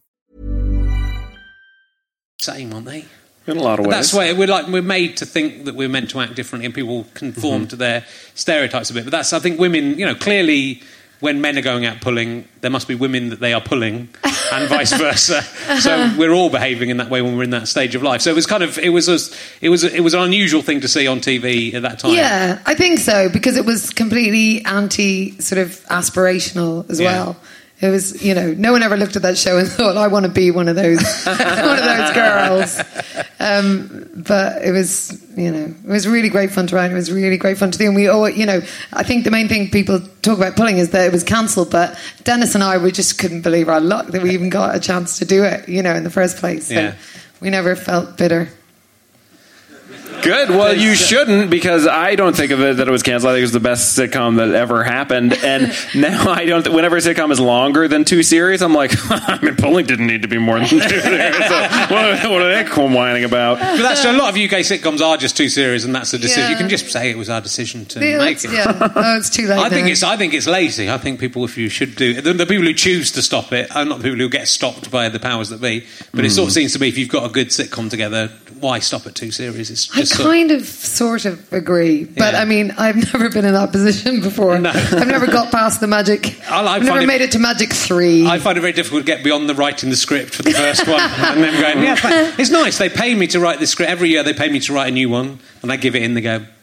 same, aren't they? In a lot of ways. That's why we're like we're made to think that we're meant to act differently, and people conform Mm-hmm. to their stereotypes a bit. But that's I think women, you know, clearly when men are going out pulling, there must be women that they are pulling, and vice versa. So we're all behaving in that way when we're in that stage of life. So it was kind of it was a, it was a, it was an unusual thing to see on T V at that time. Yeah, I think so, because it was completely anti sort of aspirational as Yeah. well. It was, you know, no one ever looked at that show and thought, I want to be one of those one of those girls. Um, but it was, you know, it was really great fun to write. It was really great fun to do. And we all, you know, I think the main thing people talk about pulling is that it was cancelled, but Dennis and I, we just couldn't believe our luck that we even got a chance to do it, you know, in the first place. So Yeah. we never felt bitter. Good. Well, you shouldn't, because I don't think of it that it was canceled. I think it was the best sitcom that ever happened. And now I don't. Whenever a sitcom is longer than two series, I'm like, I mean, Pulling didn't need to be more than two series. So what, what are they whining about? But that's a lot of U K sitcoms are just two series, and that's a decision. Yeah. You can just say it was our decision to Yeah, make that's- it. yeah. Oh, it's too late I think now. it's I think it's lazy. I think people, if you should do the, the people who choose to stop it are not the people who get stopped by the powers that be. But it sort of seems to me if you've got a good sitcom together, why stop at two series? It's I just sort of- kind of, sort of agree, but Yeah. I mean, I've never been in that position before. No. I've never got past the magic. I- I I've never find it- made it to magic three. I find it very difficult to get beyond the writing the script for the first one, and then going, yeah, but it's nice. They pay me to write this script every year. They pay me to write a new one, and I give it in. They go,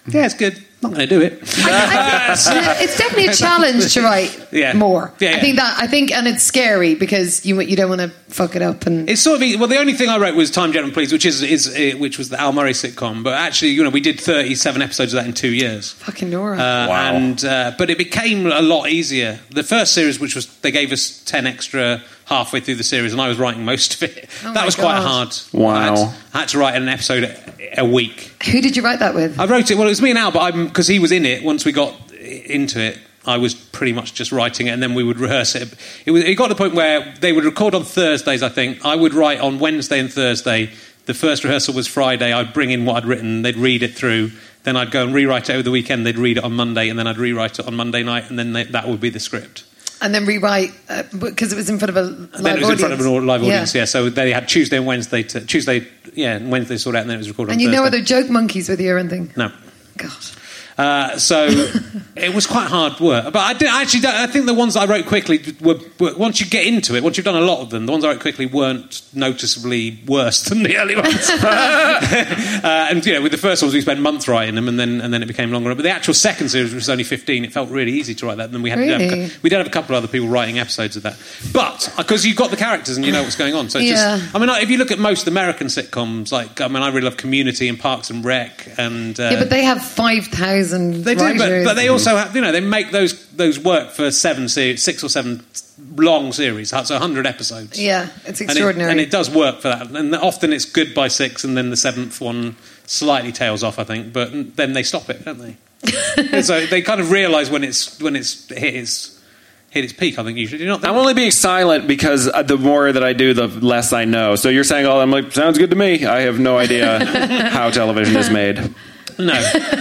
Yeah, it's good. Not going to do it. I, I think it's definitely a challenge to write yeah. more. Yeah, yeah. I think that I think, and it's scary because you you don't want to fuck it up. And it's sort of well, the only thing I wrote was Time, Gentlemen, Please, which is is uh, which was the Al Murray sitcom. But actually, you know, we did thirty-seven episodes of that in two years. Fucking Nora. Uh, wow. And uh, but it became a lot easier. The first series, which was they gave us ten extra halfway through the series, and I was writing most of it. Oh that was God. quite hard. Wow. I had, I had to write an episode a, a week. Who did you write that with? I wrote it. Well, it was me and Al, but I'm because he was in it. Once we got into it, I was pretty much just writing it, and then we would rehearse it. It, was, it got to the point where they would record on Thursdays, I think. I would write on Wednesday and Thursday. The first rehearsal was Friday. I'd bring in what I'd written. They'd read it through. Then I'd go and rewrite it over the weekend. They'd read it on Monday, and then I'd rewrite it on Monday night, and then they, that would be the script. And then rewrite uh, because it was in front of a live And audience. then it was in front of a live audience, yeah. yeah. So they had Tuesday and Wednesday. To, Tuesday, yeah, and Wednesday sort out, and then it was recorded And on you know Thursday. other joke monkeys with you or anything? No. God. Uh, so it was quite hard work, but I did, actually I think the ones I wrote quickly were, were once you get into it, once you've done a lot of them, the ones I wrote quickly weren't noticeably worse than the early ones. uh, and you know, with the first ones we spent months writing them, and then and then it became longer. But the actual second series, which was only fifteen, it felt really easy to write that. And then we had Really? to have, we did have a couple of other people writing episodes of that, but because you've got the characters and you know what's going on. So it's Yeah. just, I mean, if you look at most American sitcoms, like I mean, I really love Community and Parks and Rec, and uh, Yeah, but they have five thousand they do, writers. but, but they also have, you know, they make those those work for seven series, six or seven long series, so one hundred episodes. Yeah, it's And it, extraordinary. and it does work for that. And often it's good by six, and then the seventh one slightly tails off, I think. But then they stop it, don't they? And so they kind of realise when it's when it's hit its hit its peak. I think usually. Do you not think? I'm only being silent because uh, the more that I do, the less I know. So you're saying, "Oh, I'm like, sounds good to me." I have no idea how television is made. No.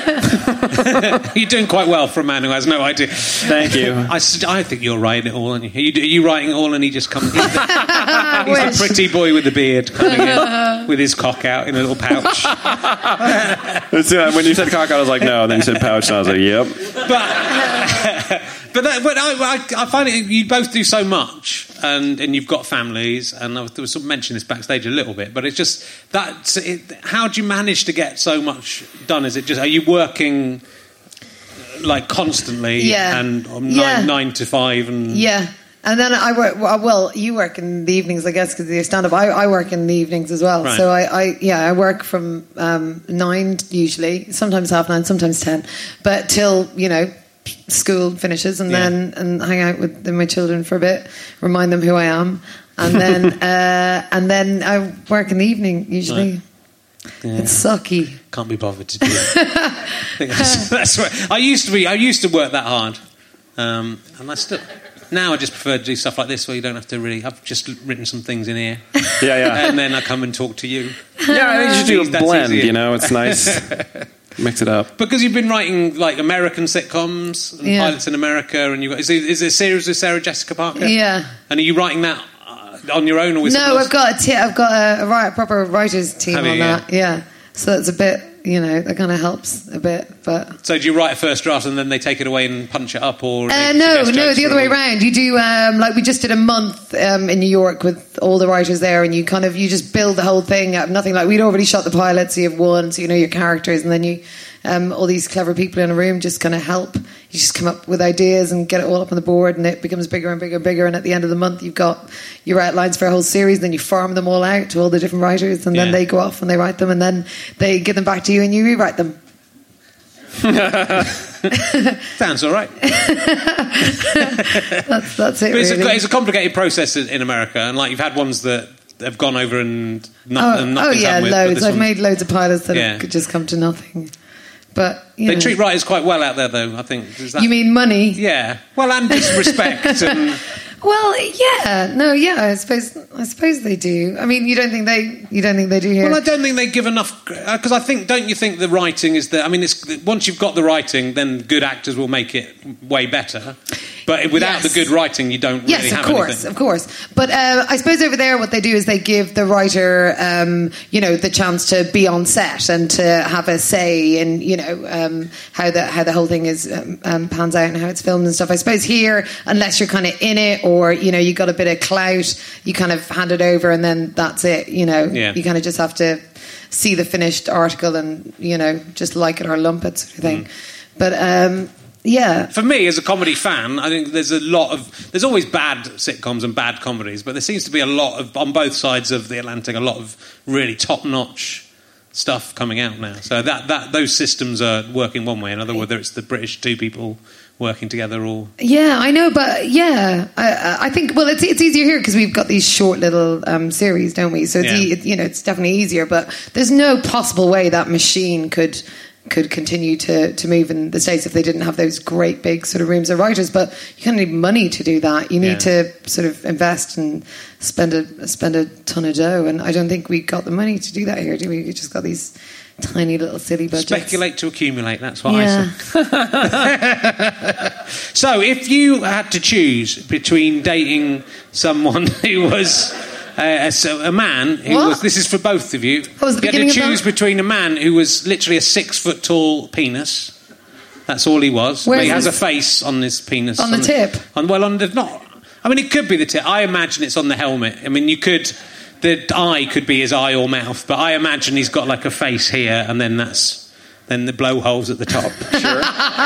You're doing quite well for a man who has no idea. Thank you. I, I think you're writing it all, aren't you? Are you, are you writing it all and he just comes... He's the, he's the pretty boy with the beard coming in with his cock out in a little pouch. So, when you said cock out, I was like, no. Then you said pouch, and I was like, yep. But... But, that, but I, I, I find it, you both do so much, and, and you've got families, and I was sort of mentioning this backstage a little bit, but it's just that. It, how do you manage to get so much done? Is it just, are you working like constantly, Yeah. and um, Yeah. nine, nine to five, and Yeah. And then I work, well, you work in the evenings, I guess, because you're stand-up. I, I work in the evenings as well. Right. So, I, I, yeah, I work from um, nine usually, sometimes half nine, sometimes ten, but till, you know, school finishes, and Yeah. then and hang out with my children for a bit, remind them who I am, and then uh, and then I work in the evening usually. Right. Yeah. It's sucky. can't be bothered to do it. I think that's, that's right. I used to be. I used to work that hard, um, and I still. Now I just prefer to do stuff like this, where you don't have to really. I've just written some things in here, Yeah, yeah. and then I come and talk to you. Yeah, I think you should do a That's blend, easier. you know? It's nice. Mix it up. Because you've been writing like American sitcoms and Yeah. pilots in America, and you got is there, is there a series with Sarah Jessica Parker? Yeah. And are you writing that uh, on your own or with No, someone else? I've got a t- I've got a, a, write, a proper writers team Have on you, yeah? that. Yeah, so that's a bit, you know, that kind of helps a bit, but. So do you write a first draft and then they take it away and punch it up, or Uh, they no, suggest no, jokes the for other way it? around. You do um, like we just did a month um, in New York with all the writers there, and you kind of you just build the whole thing out of nothing. Like we'd already shot the pilot, so you have one, so you know your characters, and then you um, all these clever people in a room just kind of help. You just come up with ideas and get it all up on the board, and it becomes bigger and bigger and bigger. And at the end of the month, you've got your outlines for a whole series. Then you farm them all out to all the different writers, and Yeah. then they go off and they write them, and then they give them back to you, and you rewrite them. Sounds all right. That's that's it. But it's, really. a, it's a complicated process in in America, and like you've had ones that have gone over and, not, Oh, and oh nothing's yeah, happened with, but loads. this I've one- made loads of pilots that Yeah. have could just come to nothing. But you They know. treat writers quite well out there, though. I think. Is that, You mean money? Yeah. Well, and just respect and. Well, yeah, no, yeah. I suppose, I suppose they do. I mean, you don't think they, you don't think they do here? Well, I don't think they give enough because I think. Don't you think the writing is the? I mean, it's once you've got the writing, then good actors will make it way better. But without Yes. the good writing, you don't really Yes, have of course, anything. of course. But uh, I suppose over there, what they do is they give the writer, um, you know, the chance to be on set and to have a say in, you know, um, how the how the whole thing is um, um, pans out and how it's filmed and stuff. I suppose here, unless you're kind of in it or you know you got a bit of clout, you kind of hand it over and then that's it. You know, Yeah. you kind of just have to see the finished article and you know just like it or lump it sort of thing. Mm. But. Um, Yeah. For me, as a comedy fan, I think there's a lot of... There's always bad sitcoms and bad comedies, but there seems to be a lot of, on both sides of the Atlantic, a lot of really top-notch stuff coming out now. So that, that those systems are working one way or another, whether it's the British two people working together or... Yeah, I know, but yeah, I, I think, well, it's it's easier here because we've got these short little um, series, don't we? So, it's, Yeah. e- it, you know, it's definitely easier, but there's no possible way that machine could... could continue to, to move in the States if they didn't have those great big sort of rooms of writers. But you kind of need money to do that. You need Yeah. to sort of invest and spend a spend a ton of dough. And I don't think we got the money to do that here, do we? We just got these tiny little silly budgets. Speculate to accumulate, that's what Yeah. I say. So, if you had to choose between dating someone who was... Uh, so a man who What? was... This is for both of you. What was the you had beginning to of choose that? between a man who was literally a six-foot-tall penis. That's all he was. Where But he is has a this? face on his penis. On the tip? On, well, on the... Not... I mean, it could be the tip. I imagine it's on the helmet. I mean, you could... The eye could be his eye or mouth, but I imagine he's got like a face here, and then that's... Then the blowholes at the top. Sure.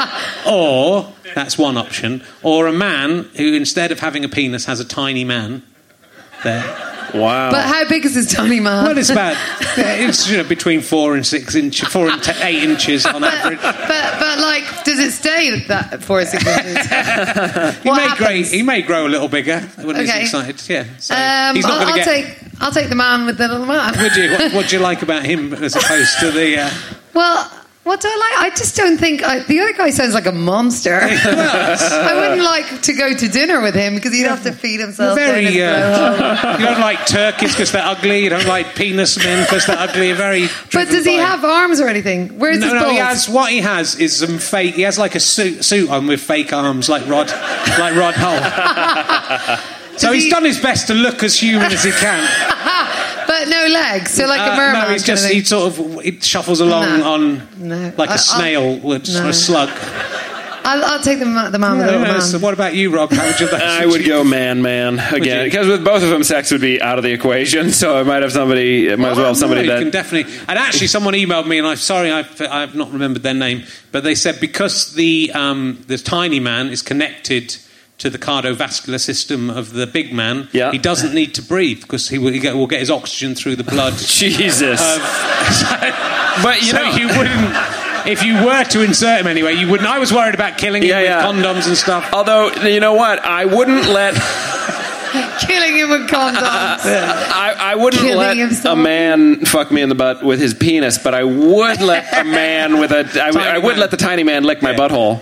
Or, that's one option, or a man who, instead of having a penis, has a tiny man there. Wow. But how big is this tiny man? Well, it's about it's you know, between four and six inches, four and t- eight inches on average. But, but like, does it stay at that four or six inches? He What may grow. happens? He may grow a little bigger when Okay. he's excited. Yeah, so Um, he's not I'll, going I'll to get. take I'll take the man with the little man. Would you? What, what do you like about him as opposed to the? Uh, Well, what do I like? I just don't think I, the other guy sounds like a monster. I wouldn't like to go to dinner with him because he'd have to feed himself. You're very. down his Uh, blowhole. you don't like turkeys because they're ugly. You don't like penis men because they're ugly. You're very. But does he driven by- have arms or anything? Where's No, his no. balls? He has what he has is some fake. He has like a suit suit on with fake arms, like Rod, like Rod Hull. So Does he's he- done his best to look as human as he can. But no legs, so like Uh, a merman. no, he's kind just of he thing. sort of he shuffles along No. on No. like a I- I'll- snail would, No. or a slug. I'll, I'll take the, ma- the man with the Yeah, little man. so what about you, Rob? How would you? I would go man, man again you? because with both of them, sex would be out of the equation. So I might have somebody. It might as well have somebody no, you that can definitely. And actually, someone emailed me, and I'm sorry, I've, I've not remembered their name, but they said because the um, the tiny man is connected to the cardiovascular system of the big man, Yeah. he doesn't need to breathe because he will, he get, will get his oxygen through the blood. Jesus. Of, But you so know, you wouldn't. If you were to insert him anyway, you wouldn't. I was worried about killing him Yeah, with yeah. condoms and stuff. although you know what, I wouldn't let. Killing him with condoms. I, I wouldn't Killing let himself. a man fuck me in the butt with his penis, but I would let a man with a. I, would- I would man. let the tiny man lick my butthole,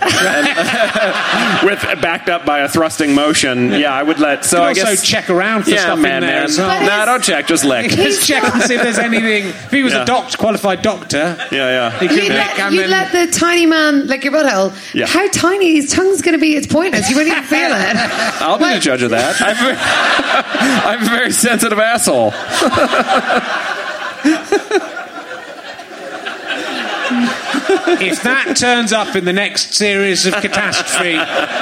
and, with backed up by a thrusting motion. Yeah, I would let. So You I could guess also check around for yeah, stuff man, in there man. as well. But Nah, his- don't check, just lick. Just check and see if there's anything. If he was Yeah. a doctor, qualified doctor, Yeah, yeah. he could You'd, lick let, and you'd then. let the tiny man lick your butthole. Yeah. How tiny? His tongue's going to be. It's pointless. You wouldn't even feel it. I'll be the judge of that. I'm, very- I'm a very sensitive asshole. If that turns up in the next series of Catastrophe,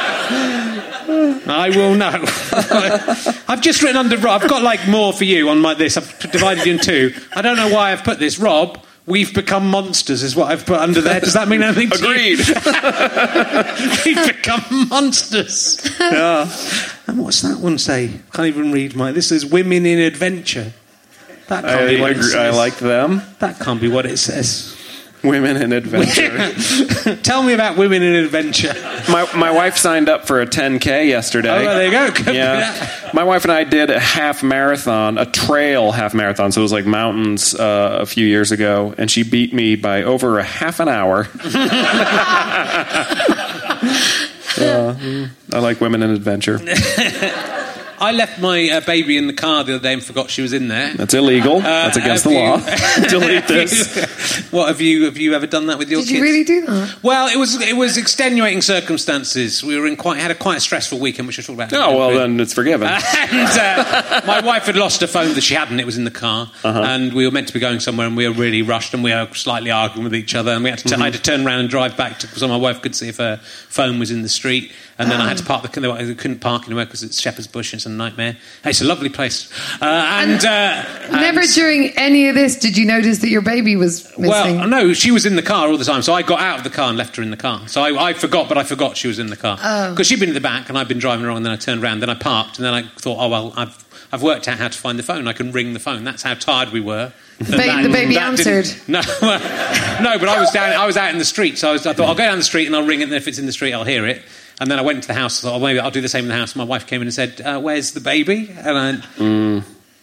I will know. I've just written under Rob. I've got like more for you on my this. I've divided you in two. I don't know why I've put this. Rob, we've become monsters is what I've put under there. Does that mean anything to Agreed. you? We've become monsters. Yeah. And what's that one say? Can't even read my... This is Women in Adventure. That can't I, be what it agree, says. I like them. That can't be what it says. Women in adventure. Tell me about Women in Adventure. my my wife signed up for a ten K yesterday. Oh, well, there you go. Could be Yeah, that. my wife and I did a half marathon, a trail half marathon. So it was like mountains uh, a few years ago, and she beat me by over a half an hour. uh, I like Women in Adventure. I left my uh, baby in the car the other day and forgot she was in there. That's illegal. Uh, That's against the you, law. Delete this. What have you have you ever done that with your Did kids? you really do that? Well, it was it was extenuating circumstances. We were in quite had a quite stressful weekend, which I talked about. Oh well, then it's forgiven. And uh, my wife had lost her phone that she hadn't. It was in the car, Uh-huh. and we were meant to be going somewhere, and we were really rushed, and we were slightly arguing with each other, and we had to. T- Mm-hmm. I had to turn around and drive back to, so my wife could see if her phone was in the street, and then I had to park the. I couldn't park anywhere because it's Shepherd's Bush. And it's a nightmare. It's a lovely place, uh, and, uh, Never and, during any of this did you notice that your baby was missing. Well, no, she was in the car all the time, so I got out of the car and left her in the car. So I, I forgot, but I forgot she was in the car because Oh. she'd been in the back, and I'd been driving along. And then I turned around, then I parked, and then I thought, oh well, I've I've worked out how to find the phone. I can ring the phone. That's how tired we were. Ba- the baby that answered. didn't- No, well, no, but I was down. I was out in the street, so I, was, I thought I'll go down the street and I'll ring it. And if it's in the street, I'll hear it. And then I went into the house. I thought, oh, maybe I'll do the same in the house. My wife came in and said, uh, "Where's the baby?" And I, Mm.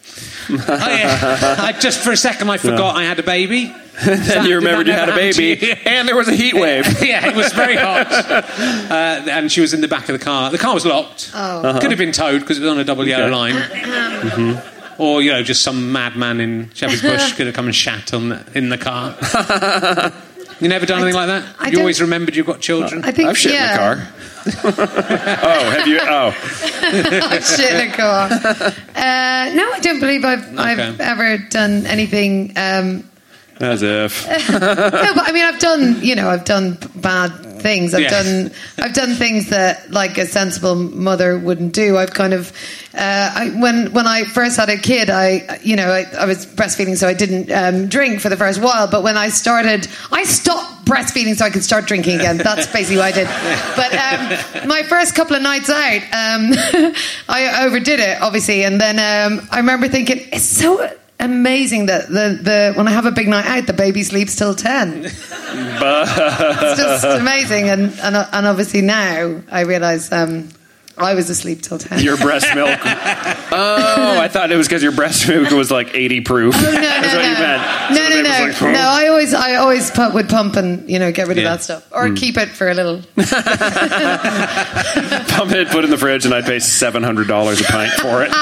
I, I just for a second I forgot I had a baby. Then you remembered you had a baby, and there was a heat wave. Yeah, it was very hot. Uh, and she was in the back of the car. The car was locked. Oh. Uh-huh. Could have been towed because it was on a double yellow Okay. line. Mm-hmm. Or, you know, just some madman in Shepherd's Bush could have come and shat on the, in the car. You never done anything like that? I You don't- always remembered you've got children? I think I've shit yeah. in the car. Oh, have you? Oh, Shit in a car. Uh, no, I don't believe I've, I've Okay. ever done anything. Um, as if. no, but I mean, I've done. You know, I've done bad things. I've Yeah. done. I've done things that, like, a sensible mother wouldn't do. I've kind of. Uh, I, when when I first had a kid, I you know I, I was breastfeeding, so I didn't um, drink for the first while. But when I started, I stopped breastfeeding so I could start drinking again. That's basically what I did. But um, my first couple of nights out, um, I overdid it, obviously, and then um, I remember thinking, it's so amazing that the, the when I have a big night out, the baby sleeps till ten. It's just amazing, and and and obviously now I realise um, I was asleep till ten. Your breast milk. Oh, I thought it was because your breast milk was like eighty proof. Oh, no, no, That's no. what you meant. No, So no, it no, was like, no. I always, I always pump, would pump and you know get rid of Yeah. that stuff, or keep it for a little. Pump it, put it in the fridge, and I'd pay seven hundred dollars a pint for it.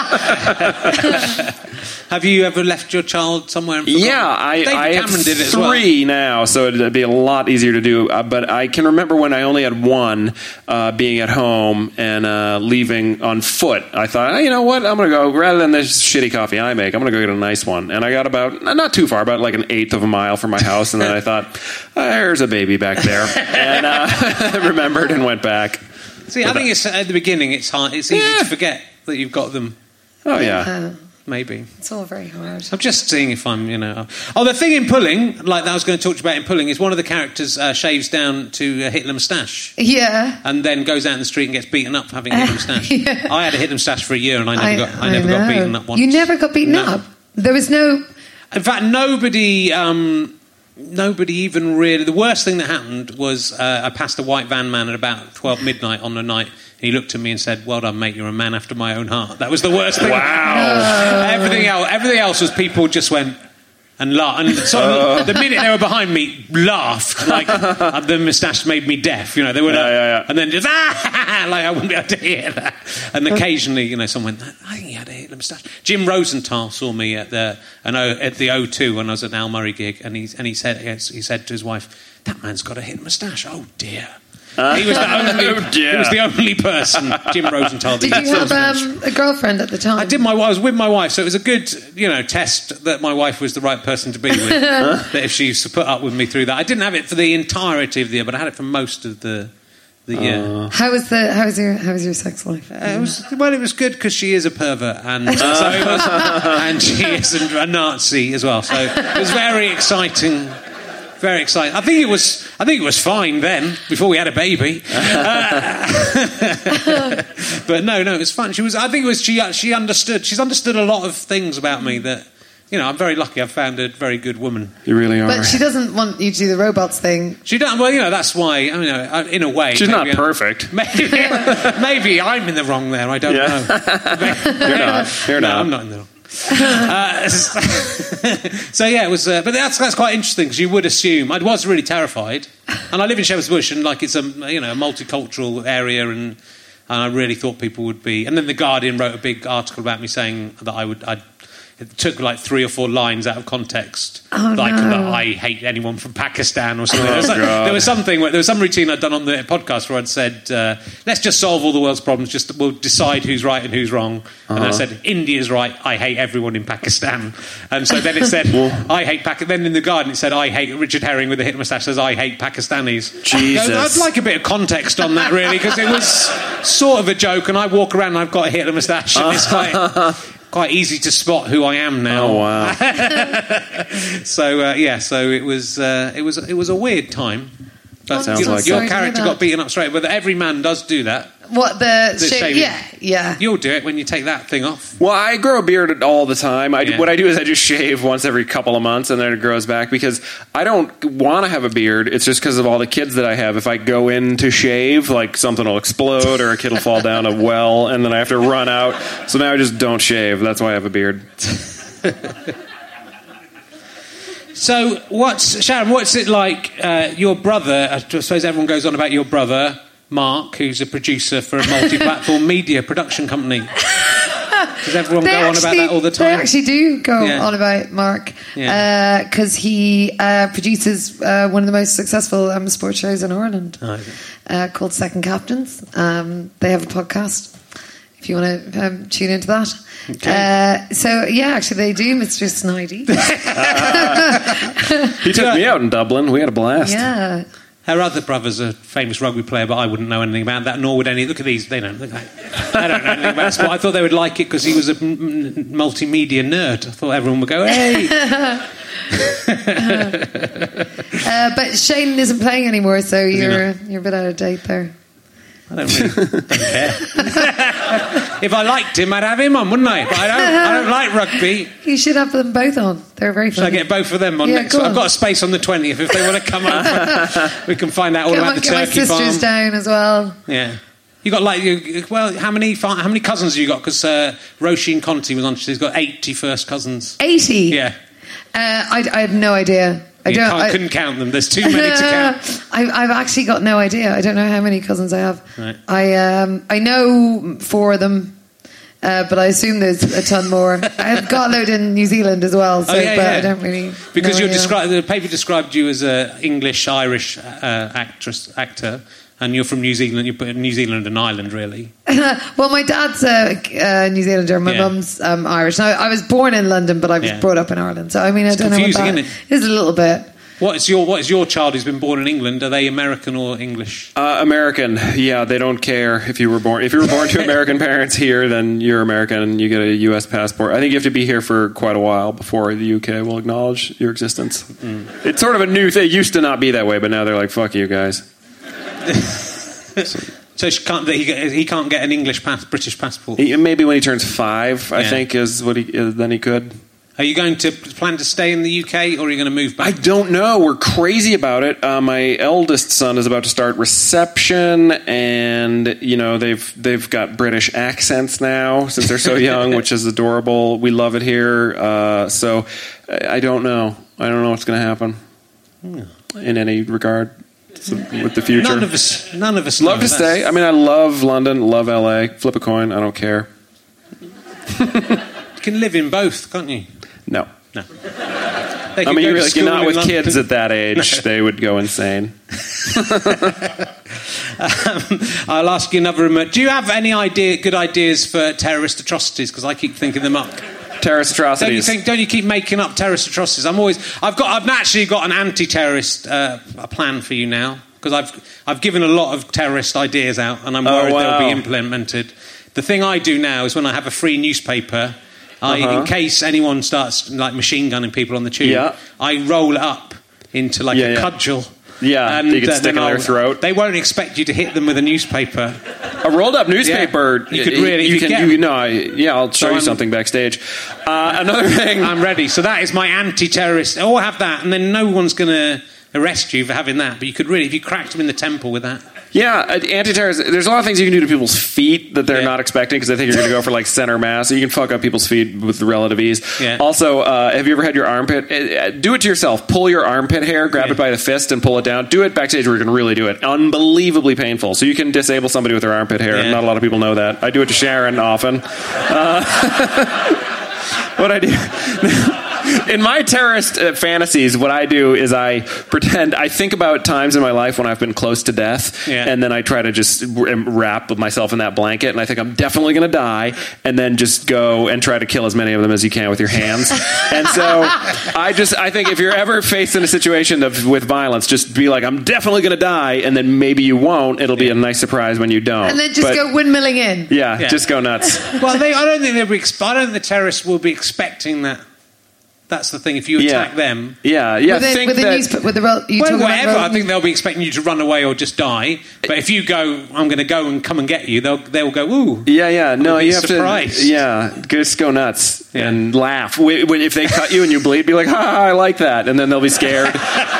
Have you ever left your child somewhere and forgotten? Yeah, I, David I have Cameron did it as well. three now, so it'd be a lot easier to do. Uh, but I can remember when I only had one, uh, being at home and uh, leaving on foot. I thought, oh, you know what, I'm going to go, rather than this shitty coffee I make, I'm going to go get a nice one. And I got about, not too far, about like an eighth of a mile from my house, and then I thought, oh, there's a baby back there. And uh, I remembered and went back. See, I think it's at the beginning. It's hard. It's easy Yeah. to forget that you've got them. Oh, yeah. Uh, Maybe. it's all very hard. I'm just seeing if I'm, you know. Oh, the thing in Pulling, like that I was going to talk to you about in Pulling, is one of the characters uh, shaves down to a Hitler moustache Yeah. and then goes out in the street and gets beaten up for having a Hitler moustache. Yeah. I had a Hitler moustache for a year and I never got, I never know. got beaten up once. You never got beaten No. up. There was no. In fact, nobody, um, nobody even really. The worst thing that happened was uh, I passed a white van man at about twelve midnight on the night. He looked at me and said, "Well done, mate. You're a man after my own heart." That was the worst thing. Wow. everything else, everything else was people just went and laughed. And so Uh. the minute they were behind me, laughed like uh, the moustache made me deaf. You know, they would, Yeah, yeah, yeah. and then just ah, like I wouldn't be able to hear that. And occasionally, you know, someone went, "I think he had a Hitler moustache." Jim Rosenthal saw me at the an o, at the O two when I was at an Al Murray gig, and he and he said he said to his wife, "That man's got a Hitler moustache." Oh dear. He was the only. Oh, dear. He was the only person. Jim Rosenthal. Did you have um, a girlfriend at the time? I did. My I was with my wife, so it was a good, you know, test that my wife was the right person to be with. That if she used to put up with me through that, I didn't have it for the entirety of the year, but I had it for most of the the year. How was the? How was your? How was your sex life? Uh, it was, well, it was good because she is a pervert, and so it was, and she is a, a Nazi as well. So it was very exciting. Very exciting. I think it was. I think it was fine then, before we had a baby. Uh, but no, no, it was fun. She was. I think it was. She. She understood. She's understood a lot of things about me that. You know, I'm very lucky. I've found a very good woman. You really are. But she doesn't want you to do the robots thing. She don't. Well, you know, that's why. I mean, uh, in a way, She's not maybe- perfect. Maybe, maybe I'm in the wrong there. I don't Yeah. know. You're not. You're no, not. I'm not in the wrong. Uh, so yeah, it was. Uh, but that's that's quite interesting because you would assume I was really terrified, and I live in Shepherd's Bush, and like it's a you know a multicultural area, and and I really thought people would be. And then the Guardian wrote a big article about me saying that I would. I'd, it took like three or four lines out of context, Oh, like no. that I hate anyone from Pakistan or something. Oh, there, was like, God. there was something. Where, there was some routine I'd done on the podcast where I'd said, uh, "Let's just solve all the world's problems. Just we'll decide who's right and who's wrong." And Uh-huh. I said, "India's right. I hate everyone in Pakistan." And so then it said, "I hate Pakistan." Then in the Guardian it said, "I hate Richard Herring with a Hitler moustache." Says, "I hate Pakistanis." Jesus. I'd like a bit of context on that, really, because it was sort of a joke. And I walk around and I've got a Hitler moustache, and it's quite quite easy to spot who I am now. Oh wow! So uh, yeah, so it was uh, it was it was a weird time. But Sounds you know, like your it. character Sorry to hear got beaten up straight, but every man does do that. What the, The shape? shaving. Yeah, yeah. You'll do it when you take that thing off. Well, I grow a beard all the time. I, Yeah. What I do is I just shave once every couple of months, and then it grows back because I don't want to have a beard. It's just because of all the kids that I have. If I go in to shave, like something will explode or a kid will fall down a well, and then I have to run out. So now I just don't shave. That's why I have a beard. So, what's Sharon? What's it like? Uh, your brother? I suppose everyone goes on about your brother, Mark, who's a producer for a multi-platform media production company. Does everyone They go on about actually- that all the They time? actually do go Yeah. on about Mark Yeah. because he uh, produces uh, one of the most successful um, sports shows in Ireland Oh, okay. uh, called Second Captains. Um, they have a podcast. If you want to um, tune into that. Uh, so, yeah, actually they do, Mister Snidey. He took me out in Dublin. We had a blast. Yeah. Her other brother's a famous rugby player, but I wouldn't know anything about that, nor would any. Look at these; they don't. Look like, they don't know anything about sport. I thought they would like it because he was a m- m- multimedia nerd. I thought everyone would go, "Hey!" Uh, but Shane isn't playing anymore, so he you're not? you're a bit out of date there. I don't really don't care. If I liked him, I'd have him on, wouldn't I? But I don't. I don't like rugby. You should have them both on. They're very Should I funny. get both of them on Yeah, next? go I've on. got a space on the twentieth. If they want to come over, we can find out all Get about my, the get my turkey sisters farm. down as well. Yeah. You got like you, well, how many fa- how many cousins have you got? Because uh, Roisin Conti was on. She's got eighty first cousins. eighty? Yeah. Uh, I, I have no idea. I You don't. can't, I, couldn't count them. There's too many to count. I, I've actually got no idea. I don't know how many cousins I have. Right. I um, I know four of them, uh, but I assume there's a ton more. I've got a load in New Zealand as well, so Oh, yeah, but yeah. I don't really Because know you're any of described. The paper described you as a English Irish uh, actress actor, and you're from New Zealand. You put New Zealand and Ireland, really. them. Well, my dad's a uh, New Zealander. My Yeah. mum's um, Irish. Now, I was born in London, but I was Yeah. brought up in Ireland. So I mean, I It's don't know what confusing, that isn't it is a little bit. What is your What is your child who's been born in England? Are they American or English? Uh, American, yeah, they don't care if you were born. If you were born to American parents here, then you're American and you get a U S passport. I think you have to be here for quite a while before the U K will acknowledge your existence. Mm. It's sort of a new thing. It used to not be that way, but now they're like, "Fuck you guys." So she can't. He, he can't get an English pass, British passport. He, maybe when he turns five, I Yeah. think is what he uh, then he could. Are you going to plan to stay in the U K, or are you going to move I back? don't know. We're crazy about it. Uh, my eldest son is about to start reception, and you know they've they've got British accents now since they're so young, which is adorable. We love it here. Uh, so I I don't know. I don't know what's going to happen in any regard so, with the future. None of us. None of us love know. to stay. I mean, I love London. Love L A. Flip a coin. I don't care. You can live in both, can't you? No. No. They I can mean, go you're to like, you're school not in with London. kids at that age. They would go insane. um, I'll ask you another. Remote. Do you have any idea, good ideas for terrorist atrocities? Because I keep thinking them up. Terrorist atrocities. Don't you think? Don't you keep making up terrorist atrocities? I'm always. I've got. I've actually got an anti-terrorist uh, a plan for you now because I've. I've given a lot of terrorist ideas out, and I'm Oh, worried wow. they'll be implemented. The thing I do now is when I have a free newspaper. I, Uh-huh. in case anyone starts like machine gunning people on the tube, Yeah. I roll it up into like Yeah, a yeah. cudgel. Yeah, and that you could uh, stick then in their I'll- throat. They won't expect you to hit them with a newspaper. A rolled up newspaper. Yeah. You could really- You if you can. get You, them. no. I, yeah, I'll show So you I'm- something backstage. Uh, another thing. I'm ready. So that is my anti-terrorist. Oh, I have that, and then no one's going to arrest you for having that. But you could really, if you cracked them in the temple with that. Yeah, uh, anti-terrorist, there's a lot of things you can do to people's feet that they're Yeah. not expecting because they think you're going to go for like center mass. So you can fuck up people's feet with relative ease. Yeah. Also, uh, have you ever had your armpit? Uh, do it to yourself. Pull your armpit hair, grab Yeah. it by the fist, and pull it down. Do it backstage where you can really do it. Unbelievably painful. So you can disable somebody with their armpit hair. Yeah. Not a lot of people know that. I do it to Sharon often. Uh, what I do. In my terrorist uh, fantasies, what I do is I pretend, I think about times in my life when I've been close to death, Yeah. and then I try to just r- wrap myself in that blanket, and I think I'm definitely going to die, and then just go and try to kill as many of them as you can with your hands. And so I just, I think if you're ever faced in a situation of with violence, just be like, I'm definitely going to die, and then maybe you won't. It'll be a nice surprise when you don't. And then just But, go windmilling in. Yeah, Yeah. just go nuts. Well, they, I don't think they'll be. Exp- I don't think the terrorists will be expecting that. That's the thing. If you attack yeah. them, Yeah, yeah. With the, think with the that, news, with the rel- you well, talking about whatever. rel- I think they'll be expecting you to run away or just die. But if you go, I'm going to go and come and get you. They'll they'll go. Ooh. Yeah, yeah. No, be you have surprised. to. Yeah, just go nuts Yeah. and laugh. Wh- when- If they cut you and you bleed, be like, "Ha, ha, I like that," and then they'll be scared.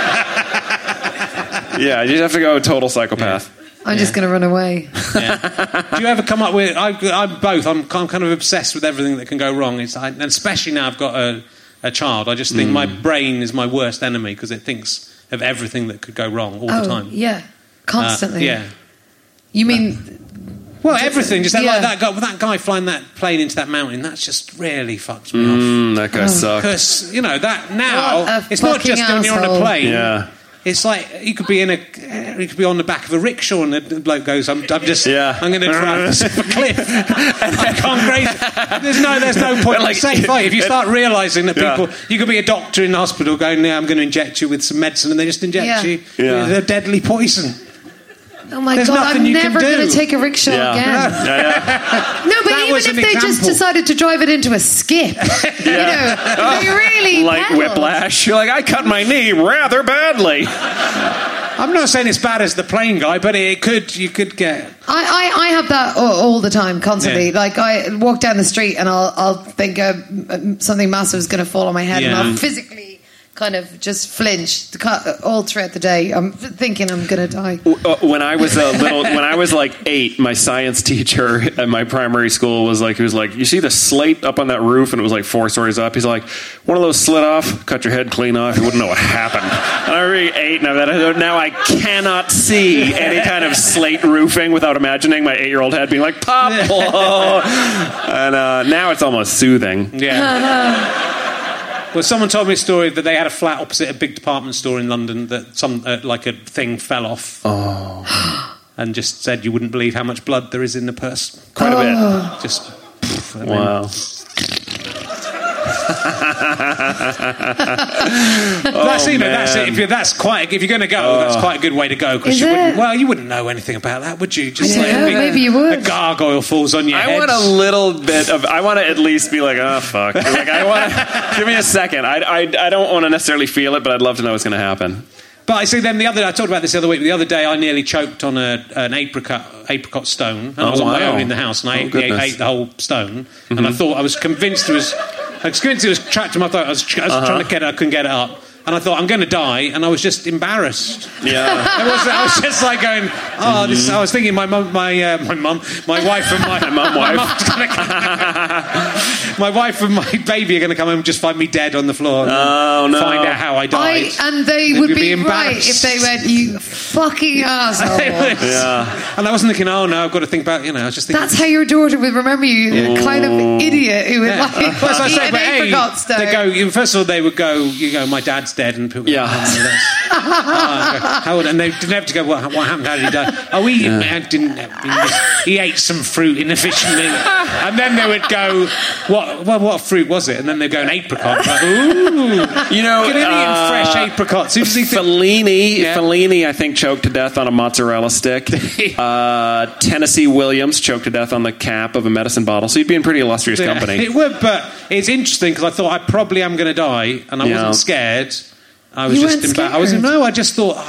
Yeah, you just have to go total psychopath. I'm just going to run away. Yeah. Do you ever come up with? I, I'm both. I'm, I'm kind of obsessed with everything that can go wrong. It's I, and especially now I've got a, a child. I just think Mm. my brain is my worst enemy because it thinks of everything that could go wrong all oh, the time. yeah. Constantly. Uh, yeah. You mean... Well, everything. Just Yeah. like that guy, that guy flying that plane into that mountain. That's just really fucked me off. Mm, that guy sucked. Because you know that What now a it's not fucking just when you're on a asshole. plane. Yeah. It's like you could be in a, you could be on the back of a rickshaw, and the bloke goes, "I'm, I'm just, Yeah. I'm going to drive this off a cliff. I can't crazy. There's no, there's no point. Like- Like, safe fight. If you start realizing that Yeah. people, you could be a doctor in the hospital going, "Yeah, I'm going to inject you with some medicine," and they just inject Yeah. you Yeah. with a deadly poison. Oh my There's God, nothing I'm you can never going do. to take a rickshaw Yeah. again. Yeah, yeah. No, but That even was if an they just example. decided to drive it into a skip, you know, they really Like pedaled. whiplash. You're like, I cut my knee rather badly. I'm not saying it's bad as the plane guy, but it could, you could get. I, I, I have that all, all the time, constantly. Yeah. Like I walk down the street and I'll I'll think uh, something massive is going to fall on my head, and Yeah. I'll physically kind of just flinch all throughout the day. I'm thinking I'm going to die. Uh, when I was a little, when I was like eight, my science teacher at my primary school was like, he was like, you see the slate up on that roof, and it was like four stories up. He's like, one of those slid off, cut your head clean off, you wouldn't know what happened. And I was really eight, and I, now I cannot see any kind of slate roofing without imagining my eight-year-old head being like, pop, and uh, now it's almost soothing. Yeah. Well, someone told me a story that they had a flat opposite a big department store in London that some uh, like a thing fell off. Oh. And just said you wouldn't believe how much blood there is in the purse. Quite a bit. Just poof, and Wow. that's you know that's it. If you're, that's quite if you're going to go, that's quite a good way to go because Is you it? wouldn't. Well, you wouldn't know anything about that, would you? Just I don't like know, a big- maybe you would. A gargoyle falls on your I head. want a little bit of. I want to at least be like, oh fuck. Like I want to give me a second. I, I, I don't want to necessarily feel it, but I'd love to know what's going to happen. But I see. Then the other, I talked about this the other week. But the other day, I nearly choked on a, an apricot apricot stone. And I Oh, was on my wow. own in the house, and I Oh, ate, goodness. ate the whole stone. And I thought I was convinced it was. I was convinced it was trapped in my throat. I was, I was Uh-huh. trying to get it. I couldn't get it up. And I thought I'm going to die, and I was just embarrassed. Yeah. I was, I was just like going, oh, this. I was thinking my mum, my uh, my mum, my wife, and my, My mum my wife. mum's gonna come- my wife and my baby are going to come home and just find me dead on the floor. And Oh, no. Find out how I I, died. and they They'd would be be, right embarrassed. if they went, you fucking asshole. Yeah. And I wasn't thinking, oh no, I've got to think about, you know, I was just thinking. That's how your daughter would remember you, the kind of idiot who would Yeah. like Well, as I eat say, an but hey, apricot stone. they go. You, first of all, they would go. You go. My dad's dead, and people. Yeah. Go, oh, that's, oh, how would, and they didn't have to go. What, what happened? How did he die? Oh, he man, didn't. He, he ate some fruit inefficiently, and then they would go. What? Well, what fruit was it? And then they would go an apricot. Like, ooh, You know, Get in eating uh, fresh apricots. Who does he think? Fellini, Yeah. Fellini, I think, choked to death on a mozzarella stick. uh, Tennessee Williams choked to death on the cap of a medicine bottle. So you'd be in pretty illustrious Yeah, company. It would, but it's interesting because I thought I probably am going to die, and I Yeah. wasn't scared. I was You just weren't embarrassed. I was scared? no, I just thought, oh,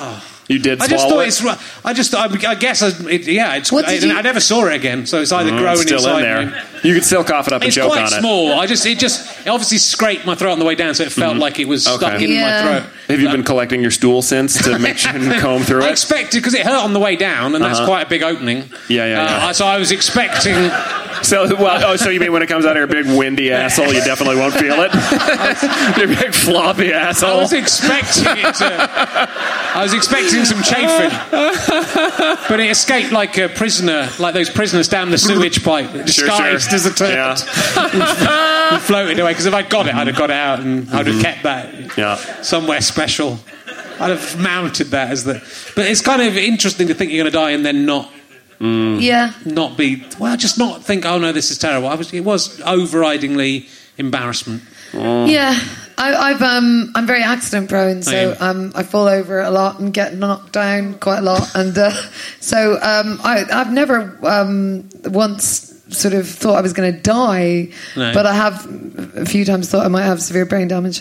You did I just swallow thought it? it's. ru- I just. I, I guess. I, it, yeah. It's. What did I, you- I never saw it again, so it's either Mm, growing it's still inside in there. me. You could still cough it up and It's choke quite on it. small. I just. It just. It obviously scraped my throat on the way down, so it felt like it was Okay. stuck in Yeah. my throat. Have you been collecting your stool since to make sure you can comb through I it? expected because it hurt on the way down, and that's Uh-huh. quite a big opening. Yeah, yeah, yeah. Uh, so I was expecting. So, well, oh, so you mean when it comes out of your big windy asshole, you definitely won't feel it? Your big floppy I asshole. was expecting it to. I was expecting some chafing, but it escaped like a prisoner, like those prisoners down the sewage pipe, disguised sure. as a turd, Yeah. and floated away. Because if I'd got it, I'd have got it out and I'd have kept that Yeah. somewhere special. I'd have mounted that as the. But it's kind of interesting to think you're going to die and then not. Yeah. Not be well, just not think. Oh no, this is terrible. I was. It was overridingly embarrassment. Yeah, I, I've um, I'm very accident prone, so Are you? um, I fall over a lot and get knocked down quite a lot, and uh, so um, I, I've never um, once sort of thought I was going to die, No. but I have a few times thought I might have severe brain damage.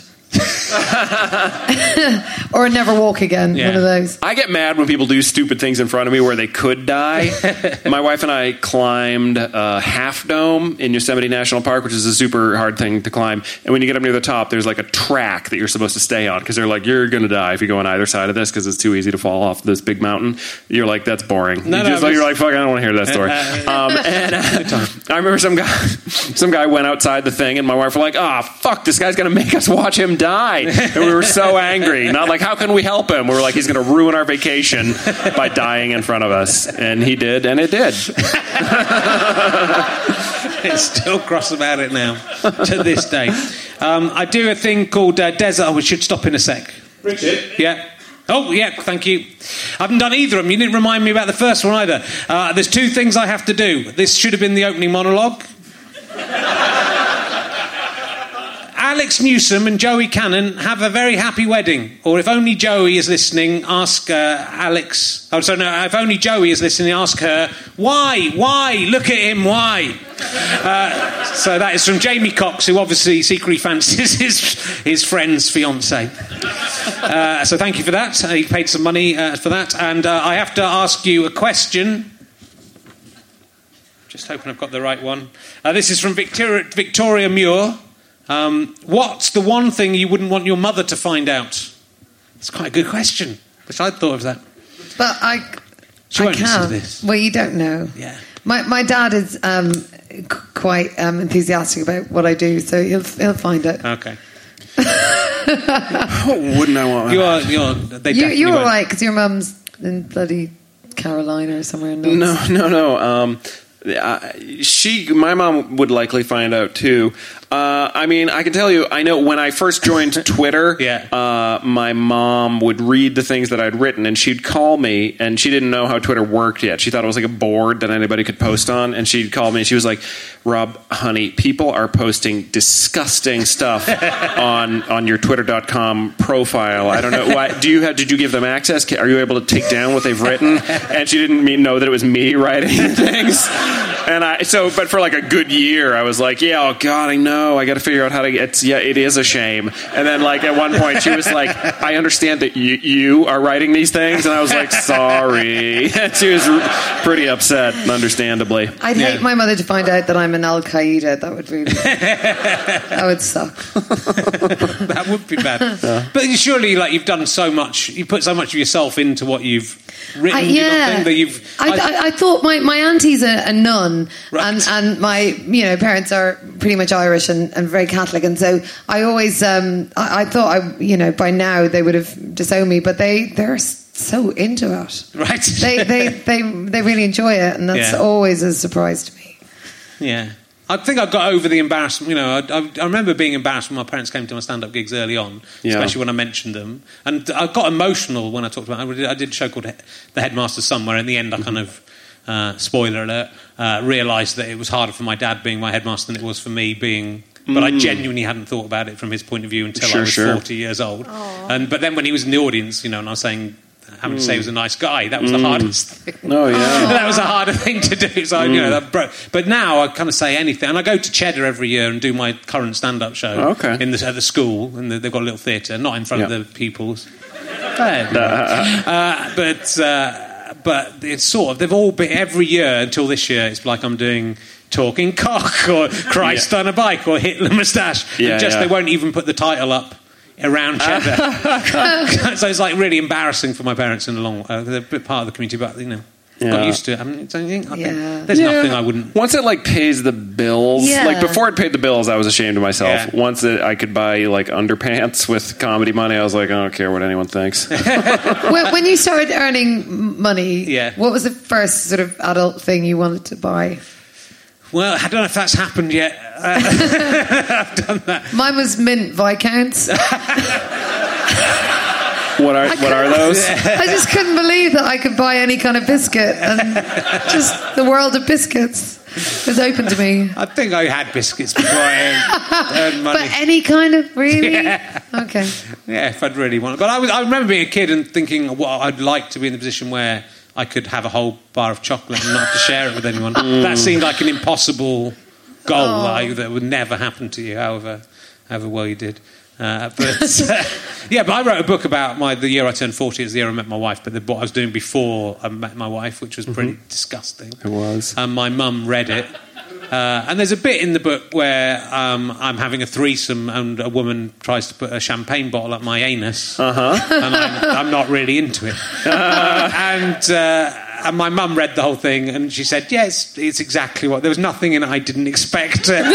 Or never walk again, Yeah. one of those. I get mad when people do stupid things in front of me where they could die. My wife and I climbed uh, Half Dome in Yosemite National Park, which is a super hard thing to climb. And when you get up near the top, there's like a track that you're supposed to stay on because they're like, you're going to die if you go on either side of this because it's too easy to fall off this big mountain. You're like, that's boring. No, you no, just, but you're it's- like, fuck, I don't want to hear that story. um, and uh, I remember some guy, some guy went outside the thing, and my wife were like, ah, oh, fuck, this guy's going to make us watch him die. And we were so angry. Not like, how can we help him? We were like, he's going to ruin our vacation by dying in front of us. And he did, and it did. It's still cross about it now to this day. Um, I do a thing called uh, Desert. Oh, we should stop in a sec. Richard? Yeah. Oh, yeah, thank you. I haven't done either of them. You didn't remind me about the first one either. Uh, there's two things I have to do. This should have been the opening monologue. Alex Newsom and Joey Cannon have a very happy wedding. Or if only Joey is listening, ask uh, Alex... Oh, sorry, no, if only Joey is listening, ask her, why? Why? Look at him, why? Uh, so that is from Jamie Cox, who obviously secretly fancies his, his friend's fiancée. Uh, so thank you for that. Uh, he paid some money uh, for that. And uh, I have to ask you a question. Just hoping I've got the right one. Uh, this is from Victoria, Victoria Muir. Um, what's the one thing you wouldn't want your mother to find out? It's quite a good question. Wish I'd thought of that. But I, She I won't listen to can't. this. Well, you don't know. Yeah. My my dad is um, c- quite um, enthusiastic about what I do, so he'll he'll find it. Okay. Wouldn't I want You are. You're. They You, definitely you're all won't. right because your mum's in bloody Carolina or somewhere in North. No, no, no. Um, uh, she, my mom would likely find out too. Uh, I mean, I can tell you, I know when I first joined Twitter, Yeah. uh, my mom would read the things that I'd written, and she'd call me, and she didn't know how Twitter worked yet. She thought it was like a board that anybody could post on, and she'd call me, and she was like, Rob, honey, people are posting disgusting stuff on on your twitter dot com profile. I don't know. Why, do you have, did you give them access? Are you able to take down what they've written? And she didn't mean, know that it was me writing things. And I, so, but for like a good year, I was like, yeah, oh God, I know. I got to figure out how to get, it's, yeah, it is a shame. And then like at one point she was like, I understand that you, you are writing these things. And I was like, sorry. She was pretty upset, understandably. I'd Yeah. hate my mother to find out that I'm an Al Qaeda. That would really, that would suck. That would be bad. But surely, like you've done so much, you put so much of yourself into what you've written. I, do you not yeah, think that you've. I, I, I thought my, my auntie's a, a nun, Right. and and my you know parents are pretty much Irish and, and very Catholic, and so I always um, I, I thought I you know by now they would have disowned me, but they they're so into it. Right. They they they they really enjoy it, and that's Yeah. always a surprise to me. Yeah. I think I got over the embarrassment. You know, I, I, I remember being embarrassed when my parents came to my stand-up gigs early on, Yeah. especially when I mentioned them. And I got emotional when I talked about it. I did, I did a show called He- The Headmaster's Son, where in the end I kind of, uh, spoiler alert, uh, realised that it was harder for my dad being my headmaster than it was for me being... But I genuinely hadn't thought about it from his point of view until Sure, I was sure. forty years old. And But then when he was in the audience, you know, and I was saying... having to say he was a nice guy, that was the hardest thing. Oh, yeah. That was a harder thing to do. So, you know, that bro- but now I kind of say anything. And I go to Cheddar every year and do my current stand-up show Okay. in the, at the school. And they've got a little theatre, not in front Yeah. of the pupils. uh, but uh, but it's sort of they've all been every year until this year. It's like I'm doing Talking Cock or Christ yeah. on a Bike or Hitler Moustache. Yeah, just yeah. they won't even put the title up around cheddar. So it's like really embarrassing for my parents in the long. Uh, they're a bit part of the community, but you know. Yeah. Got used to it. I mean, don't you think? I yeah. think there's yeah. nothing I wouldn't. Once it like pays the bills, yeah. like before it paid the bills, I was ashamed of myself. Yeah. Once it, I could buy like underpants with comedy money, I was like, I don't care what anyone thinks. when, when you started earning money, yeah. what was the first sort of adult thing you wanted to buy? Well, I don't know if that's happened yet. Uh, I've done that. Mine was mint Viscounts. What are what are those? I just couldn't believe that I could buy any kind of biscuit, and just the world of biscuits was open to me. I think I had biscuits before I earned money. But any kind of really? Yeah. Okay. Yeah, if I'd really wanted. But I was. I remember being a kid and thinking, well, I'd like to be in the position where I could have a whole bar of chocolate and not have to share it with anyone. Mm. That seemed like an impossible goal Oh. that, I, that would never happen to you, however, however well you did. Uh, but uh, yeah, but I wrote a book about my the year I turned forty. It was the year I met my wife. But the, what I was doing before I met my wife, which was pretty mm-hmm. disgusting. It was. And my mum read it. Uh, and there's a bit in the book where um, I'm having a threesome and a woman tries to put a champagne bottle up my anus. Uh-huh. And I'm, I'm not really into it. Uh, and, uh, and my mum read the whole thing and she said, yes, it's exactly what... There was nothing in it I didn't expect. And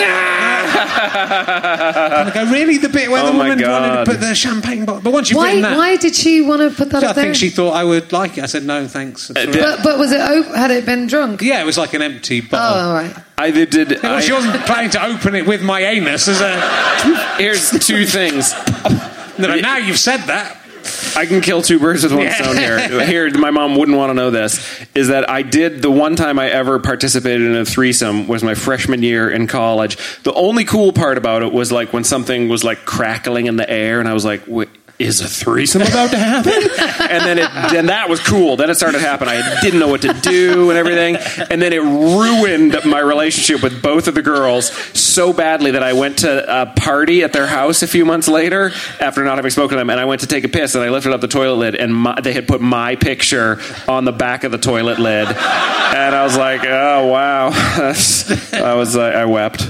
I go, really? The bit where Oh the my woman God. wanted to put the champagne bottle... But once you've Why? written that... Why did she want to put that I up there? think she thought I would like it. I said, no, thanks. It's all right. But, but was it? Op- had it been drunk? Yeah, it was like an empty bottle. Oh, all right. I did. did Well, I, she wasn't planning to open it with my anus as a... here's two things. No, now you've said that. I can kill two birds with one Yeah. stone here. Here, my mom wouldn't want to know this, is that I did, the one time I ever participated in a threesome was my freshman year in college. The only cool part about it was like when something was like crackling in the air and I was like, wait, is a threesome about to happen? And then it, then that was cool. Then it started to happen. I didn't know what to do and everything. And then it ruined my relationship with both of the girls so badly that I went to a party at their house a few months later after not having spoken to them. And I went to take a piss and I lifted up the toilet lid and my, they had put my picture on the back of the toilet lid. And I was like, oh, wow. I was, uh, I wept.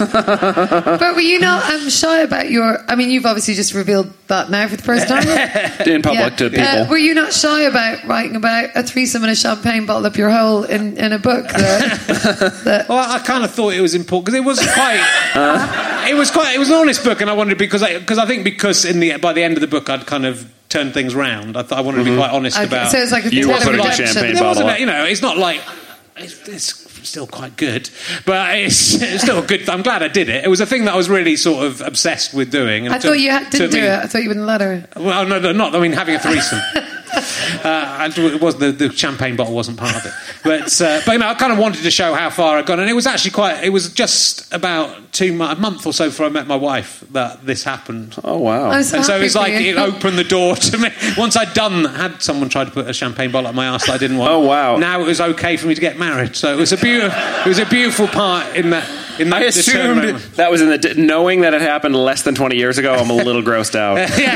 But were you not um, shy about your... I mean, you've obviously just revealed that now for the first time. In public Yeah. to people. Uh, were you not shy about writing about a threesome and a champagne bottle up your hole in, in a book? That, that Well, I kind of thought it was important because it was quite. Uh, it was quite. It was an honest book, and I wanted because I because I think because in the by the end of the book I'd kind of turned things round. I thought I wanted to be quite honest okay, about. so it's like a You tale were of putting a redemption. champagne There wasn't, bottle a- you know, it's not like it's, it's still quite good, but it's, it's still good. I'm glad I did it. It was a thing that I was really sort of obsessed with doing. And I it thought took- you had, didn't took do me- it. I thought you wouldn't let her. Well, no, no, not. I mean, having a threesome. Uh, and it was the, the champagne bottle wasn't part of it, but uh, but you know, I kind of wanted to show how far I'd gone, and it was actually quite. It was just about two mo- a month or so before I met my wife that this happened. Oh, wow. I'm so And so happy it's for like you. it opened the door to me. Once I'd done, had someone tried to put a champagne bottle up my arse that I didn't want. Oh, wow. Now it was okay for me to get married. So it was a beautiful, it was a beautiful part in that. In that I the assumed turnaround. that was in the knowing that it happened less than twenty years ago. I'm a little grossed out.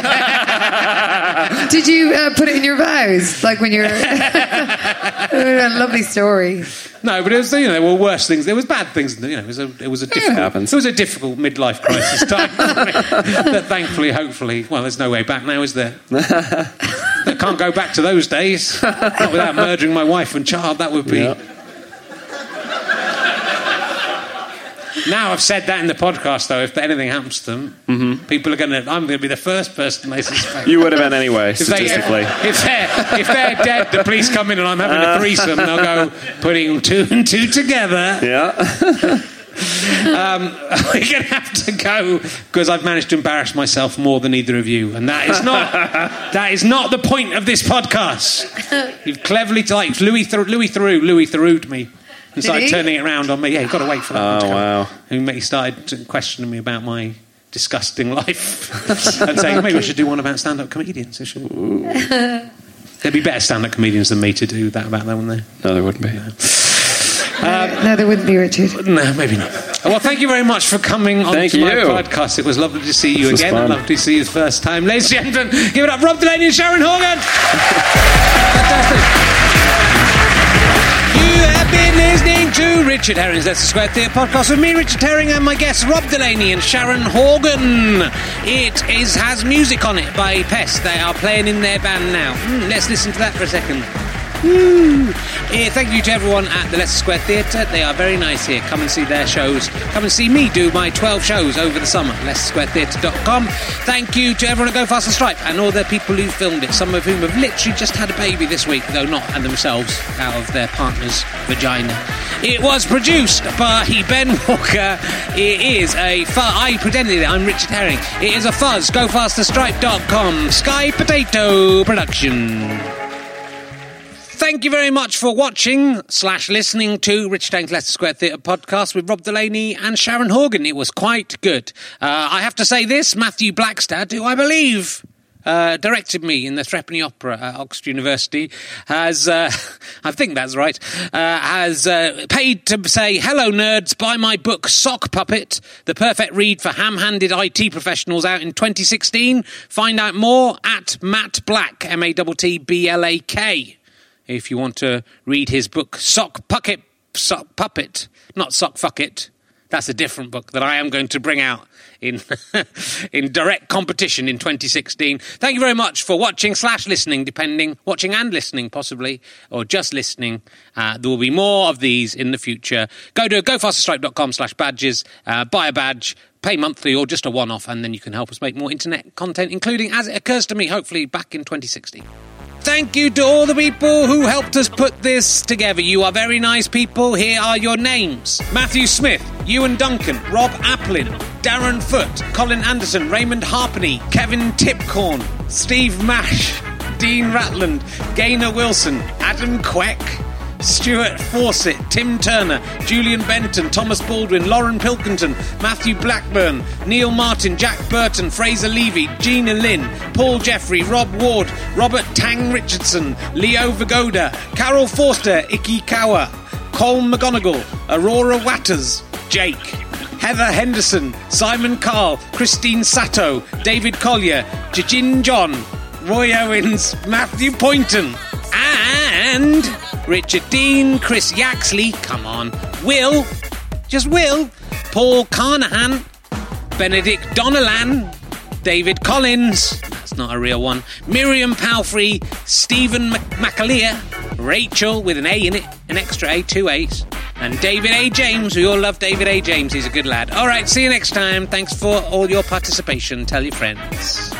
Did you uh, put it in your vows? Like when you're... A lovely story. No, but it was, you know, there were worse things. There was bad things. You know, it was a, it was a difficult. happens. It was a difficult midlife crisis time. That thankfully, hopefully, well, there's no way back now, is there? I can't go back to those days. Not without murdering my wife and child. That would be. Yeah. Now I've said that in the podcast, though, if anything happens to them, mm-hmm. people are going to. I'm going to be the first person they suspect. You would have been anyway, If, they, statistically. if, they're, if they're dead, the police come in and I'm having a threesome, they'll go, putting two and two together. Yeah. Um, we're going to have to go because I've managed to embarrass myself more than either of you, and that is not that is not the point of this podcast. You've cleverly, like Louis, Th- Louis Theroux, Louis Theroux'd me and Did started he? turning it around on me. Yeah, you've got to wait for that. one Oh, to come. wow. And he started questioning me about my disgusting life and saying maybe we should do one about stand-up comedians. We should. There'd be better stand-up comedians than me to do that about that one there. No, there wouldn't be. No, there wouldn't be, Richard. No, maybe not. Well, thank you very much for coming on Thank to my you. podcast. It was lovely to see you This was again. fun. And lovely to see you the first time. Ladies and gentlemen, give it up, Rob Delaney and Sharon Horgan. Fantastic. You have been listening to Richard Herring's Leicester Square Theatre podcast with me, Richard Herring, and my guests, Rob Delaney and Sharon Horgan. It is has music on it by Pest. They are playing in their band now. Mm, let's listen to that for a second. Woo. Yeah, thank you to everyone at the Leicester Square Theatre. They are very nice here. Come and see their shows. Come and see me do my twelve shows over the summer. leicester square theatre dot com. Thank you to everyone at Go Fast and Stripe and all the people who filmed it, some of whom have literally just had a baby this week, though not and themselves, out of their partner's vagina. It was produced by Ben Walker. It is a fuzz. I pretended it. I'm Richard Herring. It is a fuzz. go faster stripe dot com. Sky Potato production. Thank you very much for watching slash listening to Richard Herring's Leicester Square Theatre podcast with Rob Delaney and Sharon Horgan. It was quite good. Uh, I have to say this, Matthew Blackstad, who I believe uh, directed me in the Threepenny Opera at Oxford University, has, uh, I think that's right, uh, has uh, paid to say, hello nerds, buy my book Sock Puppet, the perfect read for ham-handed I T professionals, out in twenty sixteen. Find out more at Matt Black, M A T T B L A K. If you want to read his book, Sock Puppet, Sock Puppet, not Sock Fuck It. That's a different book that I am going to bring out in in direct competition in twenty sixteen. Thank you very much for watching slash listening, depending, watching and listening possibly, or just listening. Uh, there will be more of these in the future. Go to go faster stripe dot com slash badges, uh, buy a badge, pay monthly or just a one-off, and then you can help us make more internet content, including As It Occurs to Me, hopefully back in twenty sixteen. Thank you to all the people who helped us put this together. You are very nice people. Here are your names. Matthew Smith, Ewan Duncan, Rob Applin, Darren Foote, Colin Anderson, Raymond Harpenny, Kevin Tipcorn, Steve Mash, Dean Ratland, Gaynor Wilson, Adam Queck, Stuart Fawcett, Tim Turner, Julian Benton, Thomas Baldwin, Lauren Pilkington, Matthew Blackburn, Neil Martin, Jack Burton, Fraser Levy, Gina Lynn, Paul Jeffrey, Rob Ward, Robert Tang Richardson, Leo Vagoda, Carol Forster, Iki Kawa, Cole McGonigal, Aurora Watters, Jake, Heather Henderson, Simon Carl, Christine Sato, David Collier, Jijin John, Roy Owens, Matthew Poynton, and Richard Dean, Chris Yaxley, come on, Will, just Will, Paul Carnahan, Benedict Donelan, David Collins, that's not a real one, Miriam Palfrey, Stephen McAleer, Rachel with an A in it, an extra A, two A's, and David A. James. We all love David A. James, he's a good lad. All right, see you next time. Thanks for all your participation. Tell your friends.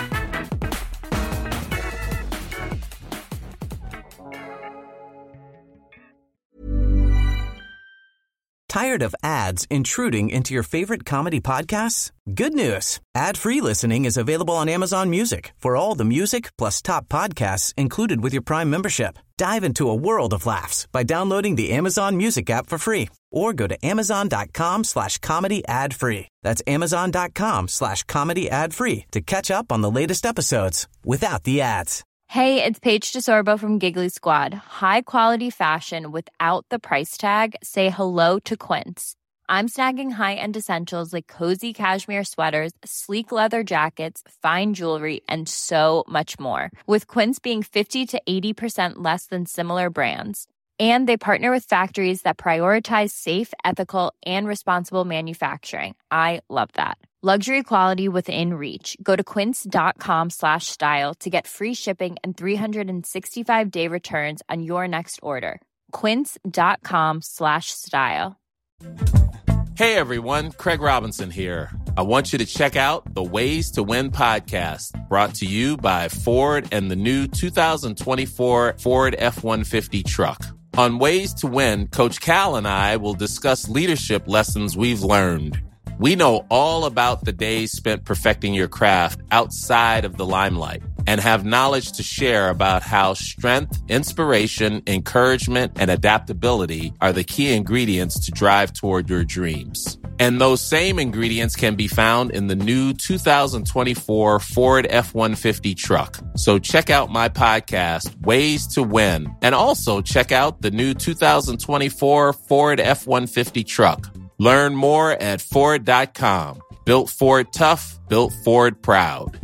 Tired of ads intruding into your favorite comedy podcasts? Good news. Ad-free listening is available on Amazon Music for all the music plus top podcasts included with your Prime membership. Dive into a world of laughs by downloading the Amazon Music app for free or go to amazon.com slash comedy ad free. That's amazon.com slash comedy ad free to catch up on the latest episodes without the ads. Hey, it's Paige DeSorbo from Giggly Squad. High quality fashion without the price tag. Say hello to Quince. I'm snagging high-end essentials like cozy cashmere sweaters, sleek leather jackets, fine jewelry, and so much more. With Quince being fifty to eighty percent less than similar brands. And they partner with factories that prioritize safe, ethical, and responsible manufacturing. I love that. Luxury quality within reach. Go to quince.com slash style to get free shipping and three sixty-five day returns on your next order. Quince.com slash style. Hey everyone, Craig Robinson here. I want you to check out the Ways to Win podcast, brought to you by Ford and the new two thousand twenty-four Ford F one fifty truck. On Ways to Win, Coach Cal and I will discuss leadership lessons we've learned. We know all about the days spent perfecting your craft outside of the limelight and have knowledge to share about how strength, inspiration, encouragement, and adaptability are the key ingredients to drive toward your dreams. And those same ingredients can be found in the new two thousand twenty-four Ford F one fifty truck. So check out my podcast, Ways to Win, and also check out the new two thousand twenty-four Ford F one fifty truck. Learn more at Ford dot com. Built Ford tough, built Ford proud.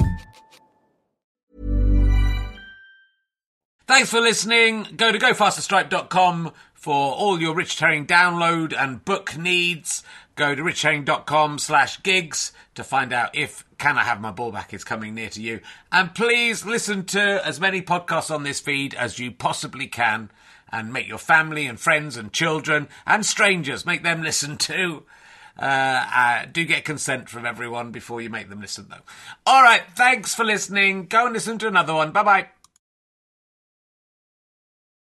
Thanks for listening. Go to go faster stripe dot com for all your Richard Herring download and book needs. Go to richard herring dot com slash gigs to find out if Can I Have My Ball Back is coming near to you. And please listen to as many podcasts on this feed as you possibly can, and make your family and friends and children and strangers, make them listen too. Uh, uh, do get consent from everyone before you make them listen, though. All right, thanks for listening. Go and listen to another one. Bye-bye.